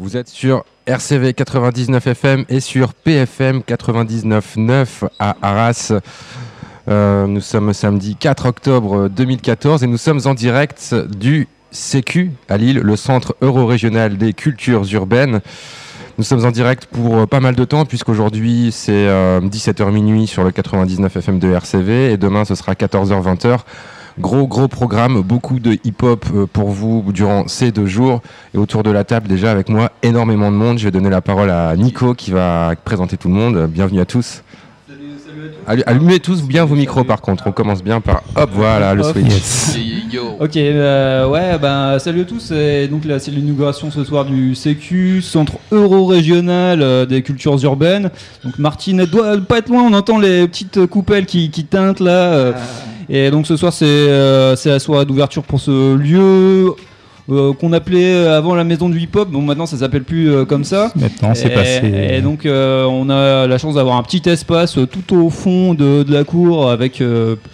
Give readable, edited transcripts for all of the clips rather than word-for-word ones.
Vous êtes sur RCV 99 FM et sur PFM 99.9 à Arras. Nous sommes samedi 4 octobre 2014 et nous sommes en direct du CQ à Lille, le Centre Euro-Régional des Cultures Urbaines. Nous sommes en direct pour pas mal de temps puisqu'aujourd'hui c'est 17h minuit sur le 99 FM de RCV et demain ce sera 14h 20h. Gros programme, beaucoup de hip-hop pour vous durant ces 2 jours. Et autour de la table déjà avec moi énormément de monde. Je vais donner la parole à Nico qui va présenter tout le monde. Bienvenue à tous. Salut. Allumez tous bien vos micros par contre. On commence bien par hop, voilà le switch. Yes. Ok, salut à tous. Et donc là, c'est l'inauguration ce soir du CQ, Centre Euro-Régional des Cultures Urbaines. Donc Martine, elle doit pas être loin. On entend les petites coupelles qui teintent là. Et donc ce soir, c'est la soirée d'ouverture pour ce lieu. Qu'on appelait avant la maison du hip-hop, bon maintenant ça s'appelle plus comme ça. Maintenant c'est passé. Et donc on a la chance d'avoir un petit espace tout au fond de la cour avec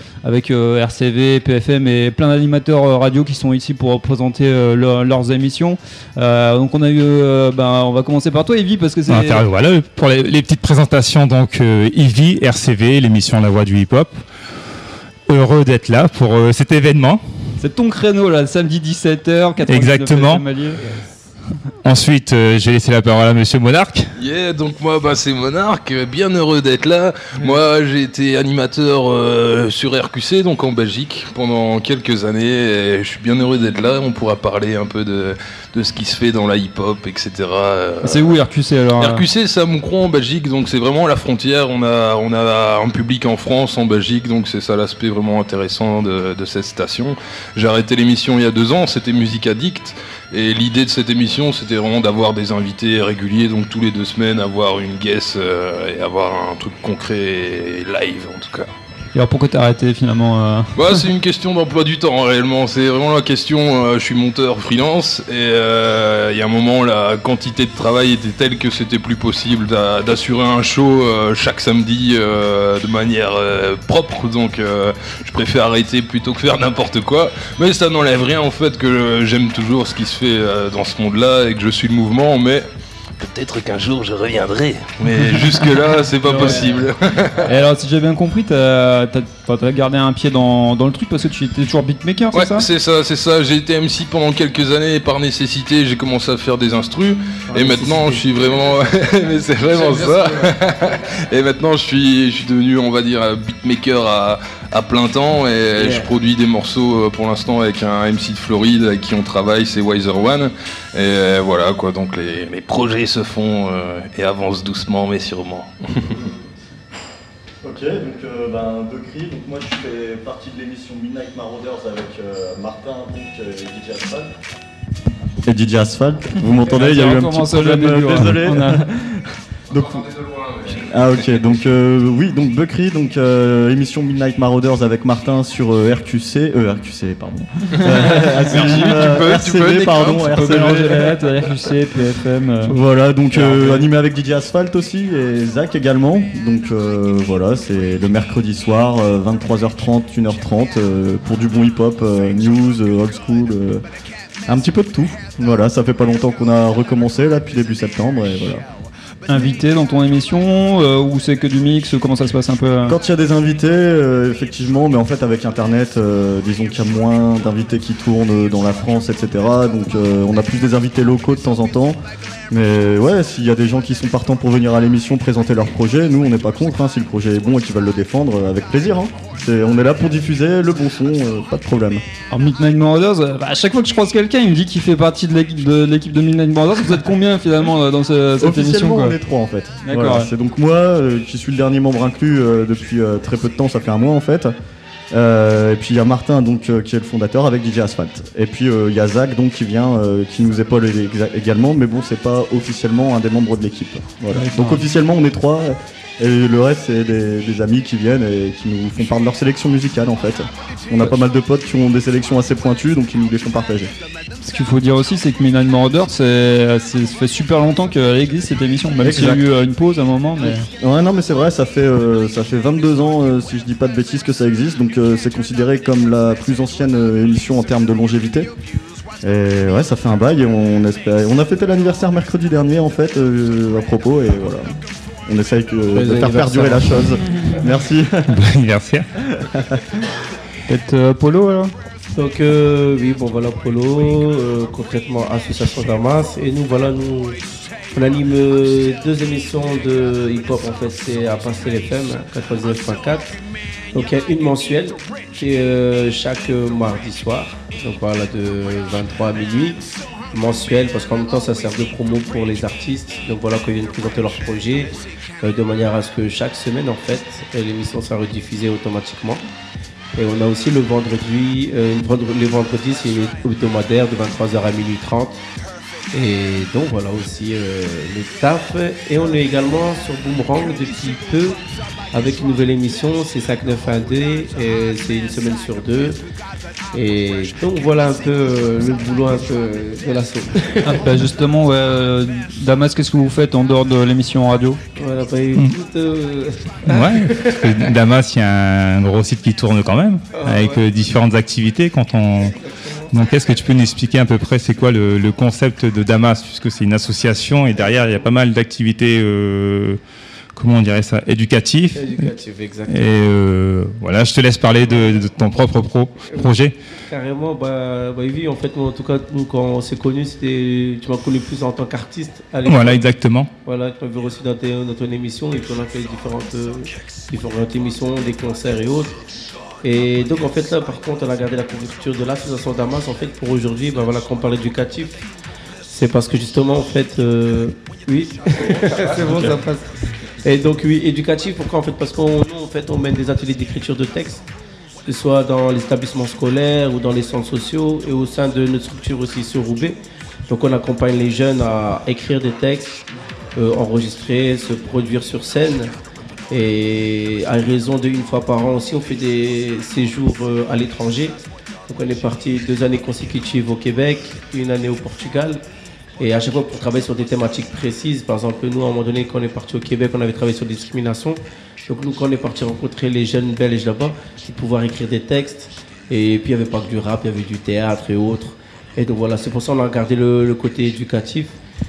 RCV, PFM et plein d'animateurs radio qui sont ici pour présenter leurs émissions. Donc on a eu, on va commencer par toi Yvi parce que c'est. Voilà pour les petites présentations donc Yvi, RCV, l'émission La Voix du Hip-Hop. Heureux d'être là pour cet événement. C'est ton créneau là, le samedi 17h, 99. Exactement. Ensuite, j'ai laissé la parole à Monsieur Monarque. Yeah, donc moi, c'est Monarque, bien heureux d'être là. Moi, j'ai été animateur sur RQC, donc en Belgique, pendant quelques années. Et je suis bien heureux d'être là. On pourra parler un peu de ce qui se fait dans la hip-hop, etc. C'est où RQC alors? RQC, c'est à Moucron en Belgique, donc c'est vraiment à la frontière. On a un public en France, en Belgique, donc c'est ça l'aspect vraiment intéressant de cette station. J'ai arrêté l'émission il y a 2 ans, c'était Musique Addict. Et l'idée de cette émission, c'était vraiment d'avoir des invités réguliers, donc tous les 2 semaines, avoir une guest et avoir un truc concret et live en tout cas. Et alors pourquoi t'as arrêté finalement C'est une question d'emploi du temps réellement, c'est vraiment la question, je suis monteur freelance et il y a un moment la quantité de travail était telle que c'était plus possible d'assurer un show chaque samedi de manière propre, donc je préfère arrêter plutôt que faire n'importe quoi, mais ça n'enlève rien en fait que j'aime toujours ce qui se fait dans ce monde-là et que je suis le mouvement, mais peut-être qu'un jour je reviendrai, mais jusque-là c'est pas possible. Et alors si j'ai bien compris, t'as gardé un pied dans le truc parce que tu étais toujours beatmaker, c'est ça? c'est ça, j'ai été MC pendant quelques années et par nécessité j'ai commencé à faire des instrus et maintenant je suis vraiment... mais c'est vraiment ça. Et maintenant je suis devenu, on va dire, beatmaker à plein temps et je produis des morceaux pour l'instant avec un MC de Floride avec qui on travaille, c'est Wiser One. Et voilà quoi, donc les projets se font et avancent doucement mais sûrement. Ok, donc Becry, donc moi je fais partie de l'émission Midnight Marauders avec Martin donc, et DJ Asphalt. Et DJ Asphalt, vous m'entendez? Il y a eu un petit problème, désolé. Donc, ah ok, donc oui, donc Becry, donc émission Midnight Marauders avec Martin sur RQC, pardon. RCV, pardon, RQC, PFM. Voilà, donc animé avec DJ Asphalt aussi et Zach également. Donc voilà, c'est le mercredi soir, 23h30, 1h30 pour du bon hip-hop, news, old school, un petit peu de tout. Voilà, ça fait pas longtemps qu'on a recommencé là depuis début septembre et voilà. Invité dans ton émission ou c'est que du mix? Comment ça se passe un peu Quand il y a des invités, effectivement, mais en fait avec Internet, disons qu'il y a moins d'invités qui tournent dans la France, etc. Donc on a plus des invités locaux de temps en temps. Mais ouais, s'il y a des gens qui sont partants pour venir à l'émission présenter leur projet, nous on n'est pas contre, hein, si le projet est bon et qu'ils veulent le défendre, avec plaisir. Hein. On est là pour diffuser le bon son, pas de problème. Alors Midnight Marauders, à chaque fois que je croise quelqu'un, il me dit qu'il fait partie de l'équipe de Midnight Marauders. Vous êtes combien finalement dans cette émission? Officiellement on est 3 en fait. D'accord. Voilà, c'est donc moi qui suis le dernier membre inclus depuis très peu de temps, ça fait 1 mois en fait. Et puis il y a Martin donc qui est le fondateur avec DJ Asphalt. Et puis il y a Zach donc qui vient qui nous épaule également, mais bon c'est pas officiellement un des membres de l'équipe. Voilà. Donc officiellement on est 3 et le reste c'est des amis qui viennent et qui nous font part de leur sélection musicale en fait. On a pas mal de potes qui ont des sélections assez pointues donc ils nous les font partager. Ce qu'il faut dire aussi, c'est que Midnight Marauders, ça fait super longtemps qu'elle existe cette émission, même s'il y a eu une pause à un moment. Mais... Ouais, non, mais c'est vrai, ça fait 22 ans, si je dis pas de bêtises, que ça existe, donc c'est considéré comme la plus ancienne émission en termes de longévité. Et ouais, ça fait un bail et on a fêté l'anniversaire mercredi dernier en fait, à propos, et voilà. On essaye de faire perdurer la chose. Merci. Bon anniversaire. Et Polo alors? Donc oui, bon voilà, Polo, concrètement Association Damas, et nous voilà, on anime 2 émissions de hip-hop en fait, c'est à Pastel FM 99.4. Donc il y a une mensuelle qui est chaque mardi soir, donc voilà, de 23 à minuit, mensuelle, parce qu'en même temps ça sert de promo pour les artistes, donc voilà, quand ils viennent présenter leur projet, de manière à ce que chaque semaine en fait l'émission sera rediffusée automatiquement. Et on a aussi le vendredi, les vendredis c'est une hebdomadaire de 23h à minuit 30. Et donc voilà aussi le taf. Et on est également sur Boomerang depuis peu avec une nouvelle émission, c'est 591D, et c'est une semaine sur 2. Et donc voilà un peu le boulot un peu de la sauce. Bah justement, ouais, Damas, qu'est-ce que vous faites en dehors de l'émission radio? Voilà, bah, écoute, Ouais, parce que Damas, il y a un gros site qui tourne quand même, avec différentes activités. Donc, est-ce que tu peux nous expliquer à peu près c'est quoi le concept de Damas, puisque c'est une association et derrière il y a pas mal d'activités, comment on dirait ça, éducatifs. Éducatif, exactement. Et voilà, je te laisse parler de ton propre projet. Carrément, bah oui, en fait, moi, en tout cas, nous, quand on s'est connus, tu m'as connu plus en tant qu'artiste à l'époque. Voilà, exactement. Voilà, tu m'avais reçu dans ton émission et puis on a fait différentes émissions, des concerts et autres. Et donc, en fait, là, par contre, on a gardé la couverture de l'association Damas, en fait, pour aujourd'hui, bah voilà, quand on parle éducatif, c'est parce que justement, en fait, oui, c'est bon, ça passe. Et donc, oui, éducatif, pourquoi en fait? Parce qu'on mène des ateliers d'écriture de texte, que ce soit dans les établissements scolaires ou dans les centres sociaux et au sein de notre structure aussi sur Roubaix. Donc, on accompagne les jeunes à écrire des textes, enregistrer, se produire sur scène. Et à raison d'une fois par an aussi, on fait des séjours à l'étranger. Donc, on est parti 2 années consécutives au Québec, 1 année au Portugal. Et à chaque fois pour travailler sur des thématiques précises. Par exemple, nous, à un moment donné, quand on est parti au Québec, on avait travaillé sur la discrimination. Donc nous, quand on est parti rencontrer les jeunes Belges là-bas, ils pouvaient écrire des textes. Et puis, il n'y avait pas que du rap, il y avait du théâtre et autres. Et donc voilà, c'est pour ça qu'on a gardé le côté éducatif.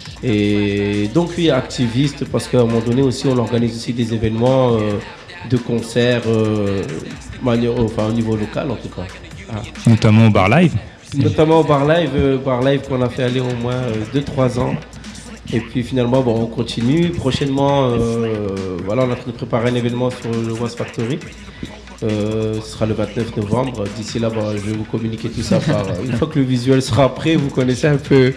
Et donc, oui, activiste, parce qu'à un moment donné aussi, on organise aussi des événements de concerts, au niveau local en tout cas. Ah. Notamment au bar live. Notamment au bar live qu'on a fait aller au moins 2-3 ans. Et puis finalement, bon, on continue. Prochainement, voilà, on est en train de préparer un événement sur le Was Factory. Ce sera le 29 novembre. D'ici là, je vais vous communiquer tout ça une fois que le visuel sera prêt, vous connaissez un peu.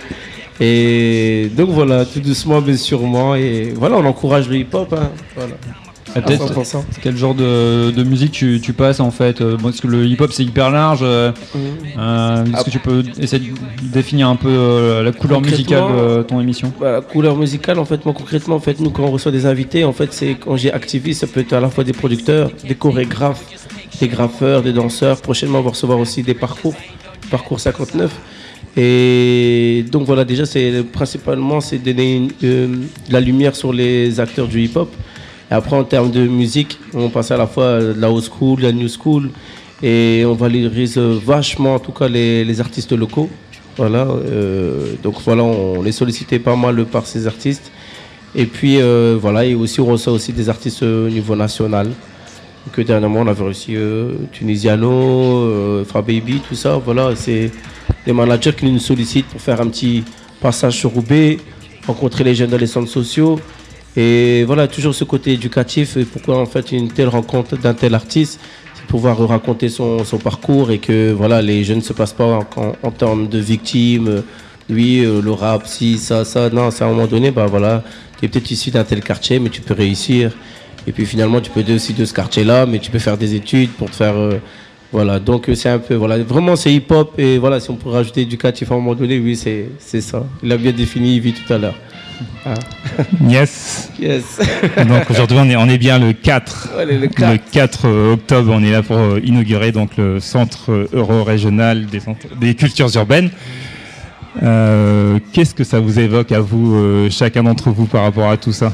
Et donc voilà, tout doucement mais sûrement. Et voilà, on encourage le hip-hop. Hein, voilà. Peut-être quel genre de musique tu passes en fait, parce que le hip-hop c'est hyper large. Est-ce que tu peux essayer de définir un peu la couleur musicale de ton émission? La couleur musicale, en fait, moi concrètement, en fait, nous quand on reçoit des invités, en fait, c'est quand j'ai activiste, ça peut être à la fois des producteurs, des chorégraphes, des graffeurs, des danseurs. Prochainement, on va recevoir aussi des parcours 59. Et donc voilà, déjà, principalement, c'est donner de la lumière sur les acteurs du hip-hop. Et après, en termes de musique, on passe à la fois de la old school, de la new school, et on valorise vachement, en tout cas, les artistes locaux. Voilà, donc voilà, on les sollicitait pas mal par ces artistes. Et puis voilà, et aussi on reçoit aussi des artistes au niveau national. Donc dernièrement, on avait reçu Tunisiano, Fra Baby, tout ça. Voilà, c'est des managers qui nous sollicitent pour faire un petit passage sur Roubaix, rencontrer les jeunes dans les centres sociaux. Et voilà, toujours ce côté éducatif. Et pourquoi en fait une telle rencontre d'un tel artiste, c'est pouvoir raconter son parcours et que voilà, les jeunes ne se passent pas en termes de victimes. Oui, le rap, si, ça. Non, c'est à un moment donné, bah voilà, tu es peut-être issu d'un tel quartier, mais tu peux réussir. Et puis finalement, tu peux être aussi de ce quartier-là, mais tu peux faire des études pour te faire. Voilà, donc c'est un peu. Voilà, vraiment c'est hip-hop. Et voilà, si on peut rajouter éducatif à un moment donné, oui, c'est ça. Il a bien défini Yves tout à l'heure. Ah. Yes. Yes. Donc aujourd'hui on est bien le 4. Ouais, le 4 octobre, on est là pour inaugurer donc le centre euro-régional des cultures urbaines. Qu'est-ce que ça vous évoque à vous, chacun d'entre vous, par rapport à tout ça?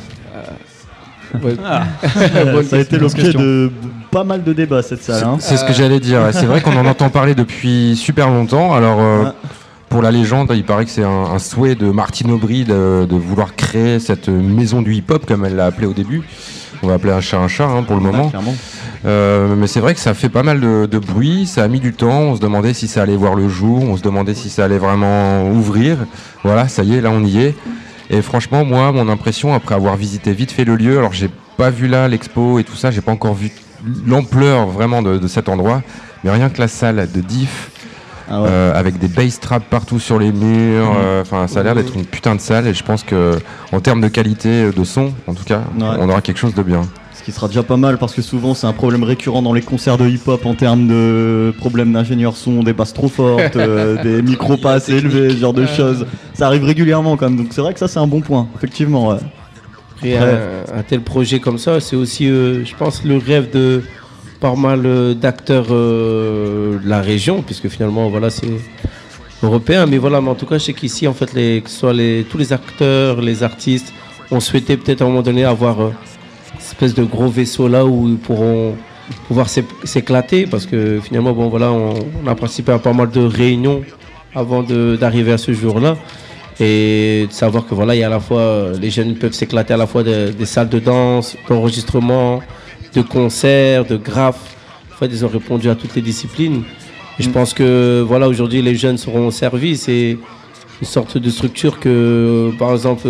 Ça a été l'objet de pas mal de débats cette salle. C'est ce que j'allais dire. C'est vrai qu'on en entend parler depuis super longtemps. Alors pour la légende, il paraît que c'est un souhait de Martine Aubry de vouloir créer cette maison du hip-hop, comme elle l'a appelé au début. On va appeler un chat pour le moment. Mais c'est vrai que ça fait pas mal de bruit, ça a mis du temps, on se demandait si ça allait voir le jour, on se demandait si ça allait vraiment ouvrir. Voilà, ça y est, là on y est. Et franchement, moi, mon impression, après avoir visité vite fait le lieu, alors j'ai pas vu là l'expo et tout ça, j'ai pas encore vu l'ampleur vraiment de cet endroit, mais rien que la salle de Diff, avec des bass traps partout sur les murs, ça a l'air d'être une putain de salle, et je pense que en termes de qualité de son, en tout cas, on aura quelque chose de bien. Ce qui sera déjà pas mal, parce que souvent c'est un problème récurrent dans les concerts de hip-hop en termes de problèmes d'ingénieur son, des basses trop fortes, des micros pas assez élevés, ce genre de choses. Ça arrive régulièrement quand même, donc c'est vrai que ça c'est un bon point, effectivement. Ouais. Et un tel projet comme ça, c'est aussi, je pense, le rêve de pas mal d'acteurs de la région, puisque finalement, voilà, c'est européen. Mais voilà, mais en tout cas, je sais qu'ici, en fait, que ce soit tous les acteurs, les artistes, ont souhaité peut-être à un moment donné avoir cette espèce de gros vaisseau là où ils pourront pouvoir s'éclater, parce que finalement, bon, voilà, on a participé à pas mal de réunions avant d'arriver à ce jour-là. Et de savoir que voilà, il y a à la fois les jeunes peuvent s'éclater à la fois des salles de danse, d'enregistrement, de concerts, de graphes. En fait, ils ont répondu à toutes les disciplines. Et je pense que voilà, aujourd'hui, les jeunes seront au service. C'est une sorte de structure que, par exemple,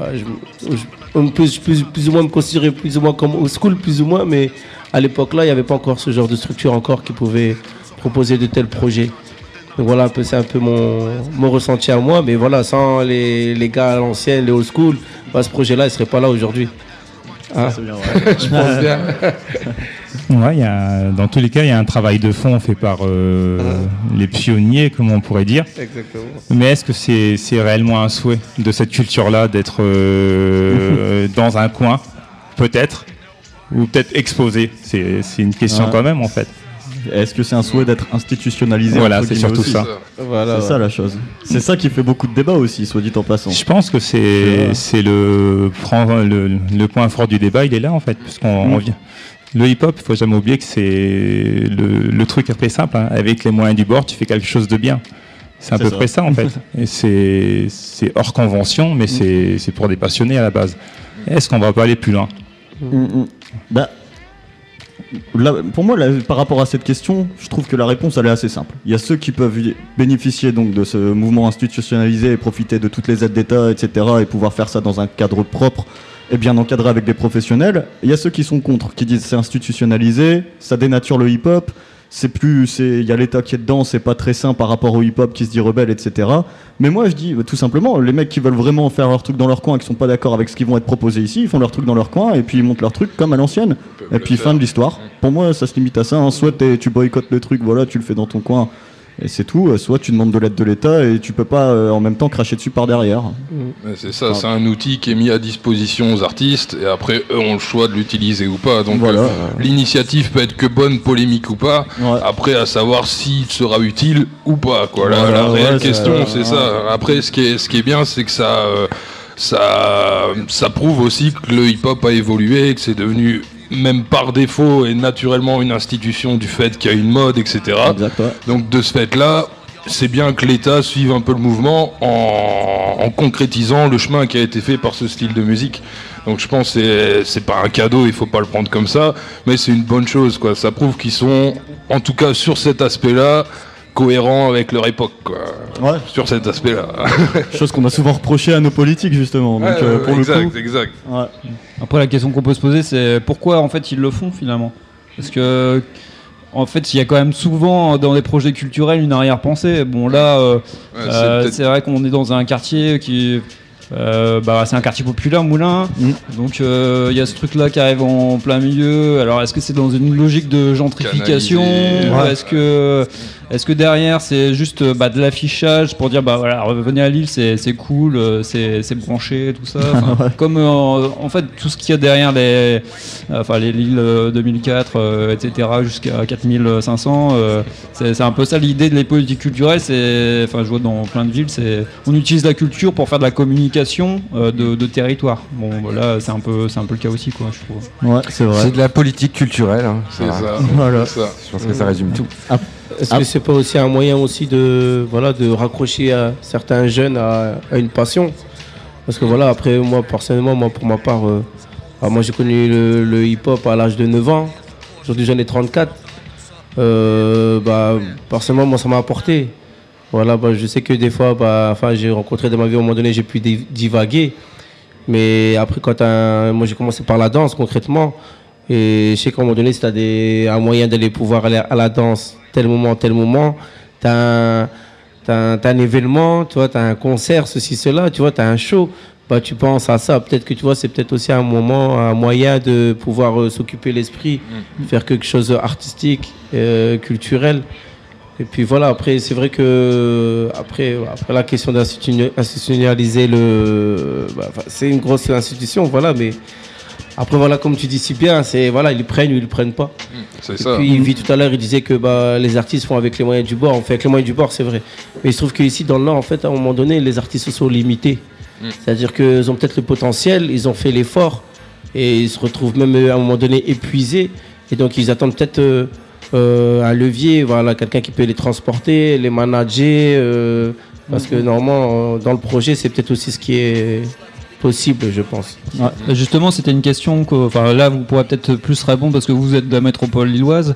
on peut plus ou moins me considérer plus ou moins comme old school, plus ou moins, mais à l'époque là, il n'y avait pas encore ce genre de structure encore qui pouvait proposer de tels projets. Donc voilà, c'est un peu mon ressenti à moi, mais voilà, sans les gars à l'ancienne, les old school, ce projet-là, il serait pas là aujourd'hui. Hein, c'est bien, ouais. Je pense bien. Ouais, dans tous les cas, il y a un travail de fond fait par les pionniers, comme on pourrait dire. Exactement. Mais est-ce que c'est réellement un souhait de cette culture-là d'être dans un coin, peut-être, ou peut-être exposé? C'est une question quand même, en fait. Est-ce que c'est un souhait d'être institutionnalisé? Voilà, c'est surtout aussi. ça. Voilà, c'est ça la chose. C'est ça qui fait beaucoup de débats aussi, soit dit en passant. Je pense que c'est le point fort du débat, il est là en fait, puisqu'on vient. Le hip-hop, il faut jamais oublier que c'est le truc très simple, hein. Avec les moyens du bord, tu fais quelque chose de bien. C'est à peu près ça en fait. Et c'est hors convention, mais c'est pour des passionnés à la base. Est-ce qu'on va pas aller plus loin? Bah, là, pour moi, par rapport à cette question, je trouve que la réponse elle est assez simple. Il y a ceux qui peuvent bénéficier donc de ce mouvement institutionnalisé et profiter de toutes les aides d'État, etc., et pouvoir faire ça dans un cadre propre et bien encadré avec des professionnels. Il y a ceux qui sont contre, qui disent c'est institutionnalisé, ça dénature le hip-hop, il y a l'État qui est dedans, c'est pas très sain par rapport au hip-hop qui se dit rebelle, etc. Mais moi je dis tout simplement, les mecs qui veulent vraiment faire leur truc dans leur coin et qui sont pas d'accord avec ce qui vont être proposés ici, ils font leur truc dans leur coin et puis ils montent leur truc comme à l'ancienne. Et puis fin de l'histoire. Pour moi ça se limite à ça, hein. Soit tu boycottes le truc, voilà, tu le fais dans ton coin et c'est tout, soit tu demandes de l'aide de l'État et tu peux pas en même temps cracher dessus par derrière. C'est ça, c'est un outil qui est mis à disposition aux artistes et après eux ont le choix de l'utiliser ou pas. Donc voilà. L'initiative peut être que bonne, polémique ou pas. Ouais. Après à savoir s'il sera utile ou pas. Quoi. La réelle question c'est ça. Après ce qui est bien c'est que ça prouve aussi que le hip-hop a évolué, que c'est devenu même par défaut et naturellement une institution du fait qu'il y a une mode, etc. Exact, ouais. Donc de ce fait-là, c'est bien que l'État suive un peu le mouvement en concrétisant le chemin qui a été fait par ce style de musique. Donc je pense que c'est pas un cadeau, il faut pas le prendre comme ça, mais c'est une bonne chose, quoi. Ça prouve qu'ils sont, en tout cas sur cet aspect-là, cohérents avec leur époque, quoi. Ouais. Sur cet aspect-là. Chose qu'on a souvent reproché à nos politiques, justement. Donc, pour le coup, exact. Ouais. Après, la question qu'on peut se poser, c'est pourquoi en fait ils le font finalement. Parce que en fait, il y a quand même souvent dans les projets culturels une arrière-pensée. Bon là, c'est vrai qu'on est dans un quartier qui c'est un quartier populaire, Moulins. Donc il y a ce truc-là qui arrive en plein milieu. Alors est-ce que c'est dans une logique de gentrification? Est-ce que derrière c'est juste de l'affichage pour dire voilà, revenez à Lille, c'est cool, c'est branché, tout ça. Comme en fait tout ce qu'il y a derrière les Lille 2004, etc. jusqu'à 4500, c'est un peu ça l'idée de les politiques culturelles. Je vois dans plein de villes, on utilise la culture pour faire de la communication de territoire. Bon là c'est un peu le cas aussi, quoi, je trouve. Ouais, c'est vrai. C'est de la politique culturelle, hein. C'est ça. Voilà. C'est ça. Je pense que ça résume tout. Est-ce que c'est pas aussi un moyen aussi de raccrocher certains jeunes à une passion? Parce que voilà, après moi personnellement, pour ma part, moi j'ai connu le hip-hop à l'âge de 9 ans. Aujourd'hui j'en ai 34. Personnellement moi ça m'a apporté. Voilà, je sais que des fois, j'ai rencontré dans ma vie, à un moment donné j'ai pu divaguer. Mais après moi j'ai commencé par la danse concrètement. Et je sais qu'à un moment donné, si tu as un moyen d'aller pouvoir aller à la danse, tel moment, t'as un événement, tu vois, t'as un concert, ceci, cela, tu vois, t'as un show, tu penses à ça. Peut-être que tu vois, c'est peut-être aussi un moyen de pouvoir s'occuper l'esprit, faire quelque chose d'artistique, culturel. Et puis voilà, après, c'est vrai que après la question d'institutionnaliser c'est une grosse institution, voilà, mais après, voilà, comme tu dis si bien, ils le prennent ou ils le prennent pas. C'est ça. Puis, tout à l'heure, il disait que les artistes font avec les moyens du bord. On fait avec les moyens du bord, c'est vrai. Mais il se trouve qu'ici, dans le Nord, en fait, à un moment donné, les artistes sont limités. C'est-à-dire qu'ils ont peut-être le potentiel, ils ont fait l'effort, et ils se retrouvent même à un moment donné épuisés. Et donc, ils attendent peut-être un levier, voilà, quelqu'un qui peut les transporter, les manager. Parce que normalement, dans le projet, c'est peut-être aussi ce qui est possible, je pense. Ouais. Justement, c'était une question que, là, vous pourrez peut-être plus répondre parce que vous êtes de la métropole lilloise.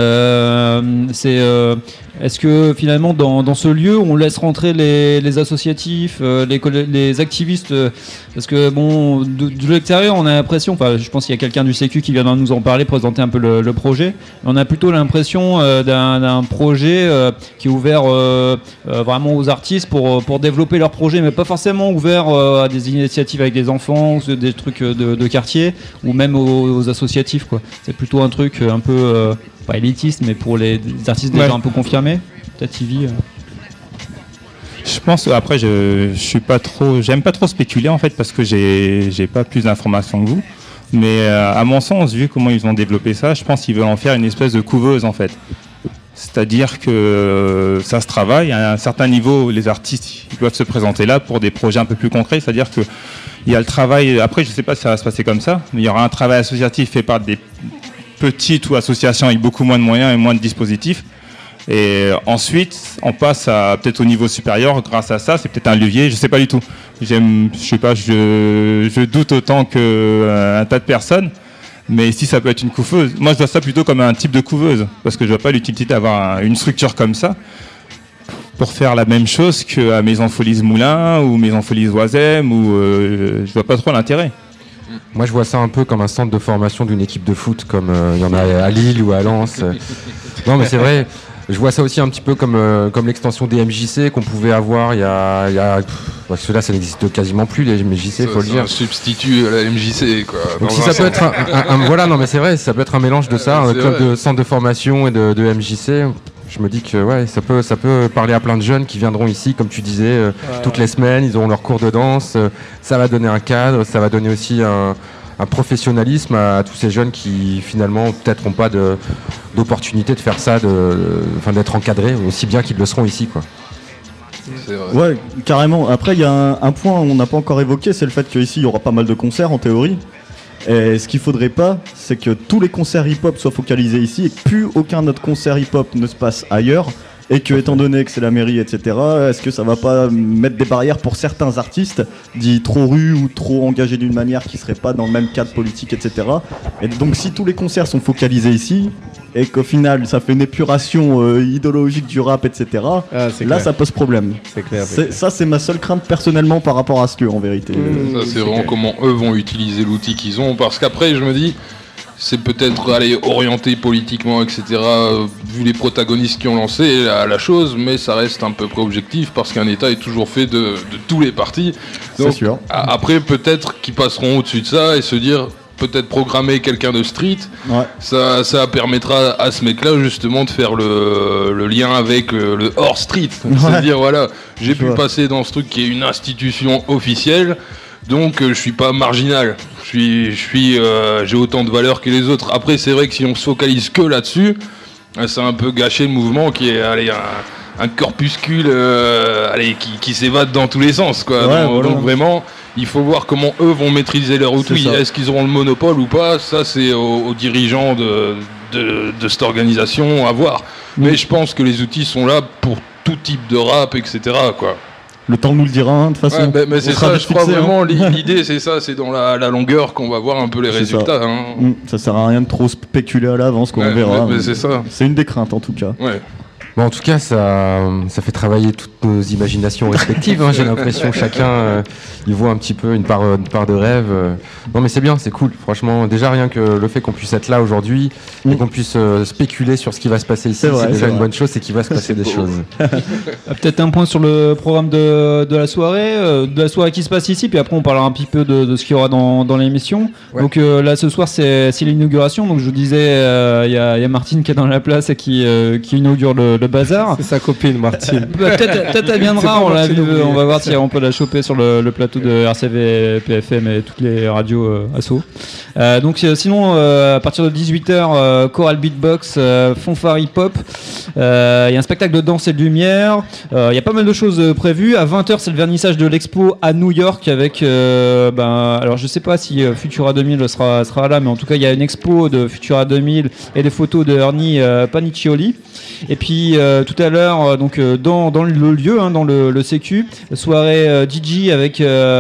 Est-ce que finalement, dans ce lieu, on laisse rentrer les associatifs, les activistes, parce que bon, de l'extérieur, on a l'impression, je pense qu'il y a quelqu'un du Sécu qui vient de nous en parler, présenter un peu le projet. On a plutôt l'impression d'un projet qui est ouvert vraiment aux artistes pour développer leur projet, mais pas forcément ouvert à des initiatives avec des enfants ou des trucs de quartier ou même aux associatifs, quoi. C'est plutôt un truc un peu pas élitiste, mais pour les artistes déjà un peu confirmés. Peut-être Ivy. Je pense, après, j'aime pas trop spéculer en fait parce que j'ai pas plus d'informations que vous. Mais à mon sens, vu comment ils ont développé ça, je pense qu'ils veulent en faire une espèce de couveuse en fait. C'est-à-dire que ça se travaille à un certain niveau. Les artistes, ils doivent se présenter là pour des projets un peu plus concrets. C'est-à-dire que il y a le travail. Après, je sais pas si ça va se passer comme ça, mais il y aura un travail associatif fait par des petites ou associations avec beaucoup moins de moyens et moins de dispositifs. Et ensuite, on passe à peut-être au niveau supérieur grâce à ça. C'est peut-être un levier, je sais pas du tout. Je doute autant qu'un tas de personnes. Mais si ça peut être une couveuse, moi je vois ça plutôt comme un type de couveuse, parce que je vois pas l'utilité d'avoir une structure comme ça pour faire la même chose qu'à Maison Folies Moulins ou Maison Folies Oisem, ou je vois pas trop l'intérêt. Moi je vois ça un peu comme un centre de formation d'une équipe de foot, comme il y en a à Lille ou à Lens. Non mais c'est vrai. Je vois ça aussi un petit peu comme l'extension des MJC qu'on pouvait avoir il y a parce que là ça n'existe quasiment plus les MJC, faut le dire. Un substitut à la MJC quoi. Donc si ça peut être voilà, non mais c'est vrai, ça peut être un mélange de ça, un club de centre de formation et de MJC. Je me dis que ouais, ça peut parler à plein de jeunes qui viendront ici, comme tu disais, toutes les semaines, ils auront leur cours de danse, ça va donner un cadre, ça va donner aussi un professionnalisme à tous ces jeunes qui finalement peut-être n'ont pas d'opportunité de faire ça, d'être encadrés aussi bien qu'ils le seront ici, quoi. C'est vrai. Ouais, carrément. Après, il y a un point qu'on n'a pas encore évoqué, c'est le fait qu'ici il y aura pas mal de concerts en théorie. Et ce qu'il faudrait pas, c'est que tous les concerts hip-hop soient focalisés ici et que plus aucun autre concert hip-hop ne se passe ailleurs. Et que, étant donné que c'est la mairie, etc., est-ce que ça va pas mettre des barrières pour certains artistes dits trop rus ou trop engagés d'une manière qui serait pas dans le même cadre politique, etc. Et donc, si tous les concerts sont focalisés ici, et qu'au final, ça fait une épuration idéologique du rap, etc., là, clair. Ça pose problème. C'est clair. Ça, c'est ma seule crainte personnellement par rapport à ce que, en vérité. Ça, c'est vraiment clair. Comment eux vont utiliser l'outil qu'ils ont, parce qu'après, je me dis... C'est peut-être orienté politiquement, etc., vu les protagonistes qui ont lancé la chose, mais ça reste un peu près objectif parce qu'un État est toujours fait de tous les partis. Donc, c'est sûr. Après, peut-être qu'ils passeront au-dessus de ça et se dire, peut-être programmer quelqu'un de street, ça permettra à ce mec-là justement de faire le lien avec le hors street. C'est-à-dire, voilà, j'ai pu passer dans ce truc qui est une institution officielle. Donc je suis pas marginal, j'ai autant de valeur que les autres. Après c'est vrai que si on se focalise que là-dessus, c'est un peu gâcher le mouvement qui est un corpuscule qui s'évade dans tous les sens quoi. Donc vraiment il faut voir comment eux vont maîtriser leur outil. Est-ce qu'ils auront le monopole ou pas? Ça c'est aux dirigeants de cette organisation à voir. Mais je pense que les outils sont là pour tout type de rap, etc. quoi. Le temps nous le dira, de toute façon. Ouais, mais c'est ça, je crois vraiment, l'idée c'est ça, c'est dans la longueur qu'on va voir un peu les résultats. Ça sert à rien de trop spéculer à l'avance, on verra. Mais c'est ça. C'est une des craintes en tout cas. Ouais. Bon, en tout cas, ça fait travailler toutes nos imaginations respectives. J'ai l'impression que chacun il voit un petit peu une part de rêve. Non, mais c'est bien, c'est cool. Franchement, déjà rien que le fait qu'on puisse être là aujourd'hui et qu'on puisse spéculer sur ce qui va se passer ici, c'est déjà une bonne chose, c'est qu'il va se passer des choses. Peut-être un point sur le programme de la soirée qui se passe ici, puis après on parlera un petit peu de ce qu'il y aura dans l'émission. Ouais. Donc là, ce soir, c'est l'inauguration. Donc je vous disais, il y a Martine qui est dans la place et qui inaugure le bazar. C'est sa copine Martine. Peut-être elle viendra, on va voir si on peut la choper sur le plateau de RCV, PFM et toutes les radios asso. Donc sinon à partir de 18h, choral beatbox, fanfare hip-hop, il y a un spectacle de danse et de lumière, il y a pas mal de choses prévues. À 20h c'est le vernissage de l'expo à New York avec alors je sais pas si Futura 2000 sera là, mais en tout cas il y a une expo de Futura 2000 et des photos de Ernie Paniccioli. Et puis tout à l'heure, donc dans le lieu, dans le Sécu, soirée DJ avec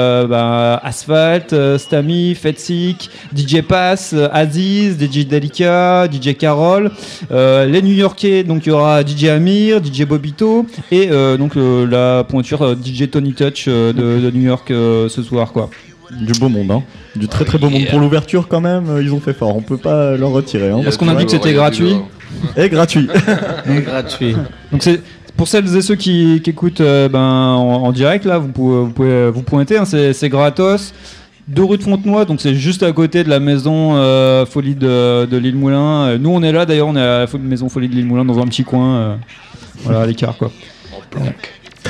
Asphalt, Stamy, Fetsik, DJ Pass, Aziz, DJ Delica, DJ Carol, les New-Yorkais, donc il y aura DJ Amir, DJ Bobito et donc la pointure DJ Tony Touch de New York ce soir quoi. Du beau monde, du très très beau monde pour l'ouverture quand même. Ils ont fait fort, on peut pas leur retirer. Parce qu'on a dit que c'était gratuit. Et gratuit. Et gratuit. Donc c'est pour celles et ceux qui écoutent en direct là, vous pouvez vous pointer. C'est gratos. 2 rue de Fontenoy, donc c'est juste à côté de la maison Folie de l'Île Moulin. Nous on est là d'ailleurs, on est à la maison Folie de l'Île Moulin dans un petit coin, voilà à l'écart quoi. En planque.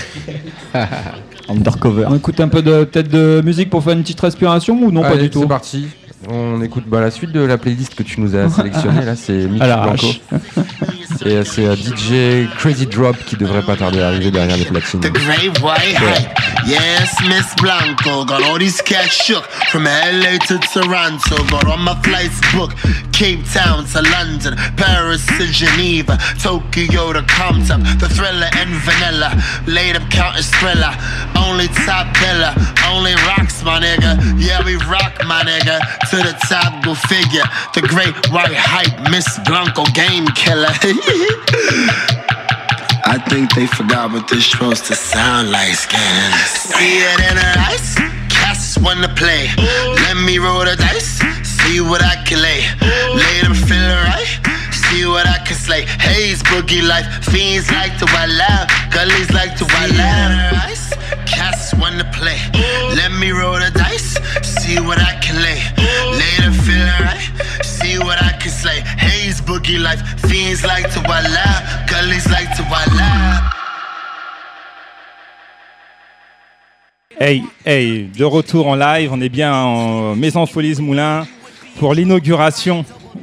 Undercover. On écoute un peu peut-être de musique pour faire une petite respiration ou non? Allez, pas du tout. C'est parti. On écoute la suite de la playlist que tu nous as sélectionnée là, c'est Mickey Blanco. Et c'est DJ Crazy Drop qui devrait pas tarder à arriver derrière les platines. The great white hype, yes, Miss Blanco. Got all these cats shook from LA to Toronto. Got all my flights booked, Cape Town to London, Paris to Geneva, Tokyo to Compton. The Thriller and Vanilla, laid up counting Thriller. Only top biller, only rocks my nigga. Yeah, we rock my nigga. To the top, go figure. The great white hype, Miss Blanco, game killer. I think they forgot what this supposed to sound like, skin. See it in her eyes, cats wanna play. Let me roll the dice, see what I can lay. Lay them feel right, see what I can slay. Haze, boogie life, fiends like to wild out, gullies like to wild out. Cats wanna play, let me roll the dice, see what I can lay. Lay them feel right, see what I can slay. Haze, boogie life, fiends like to wild out, gullies like to wild out. Hey, de retour en live, on est bien en Maison Folies Moulin pour l'inauguration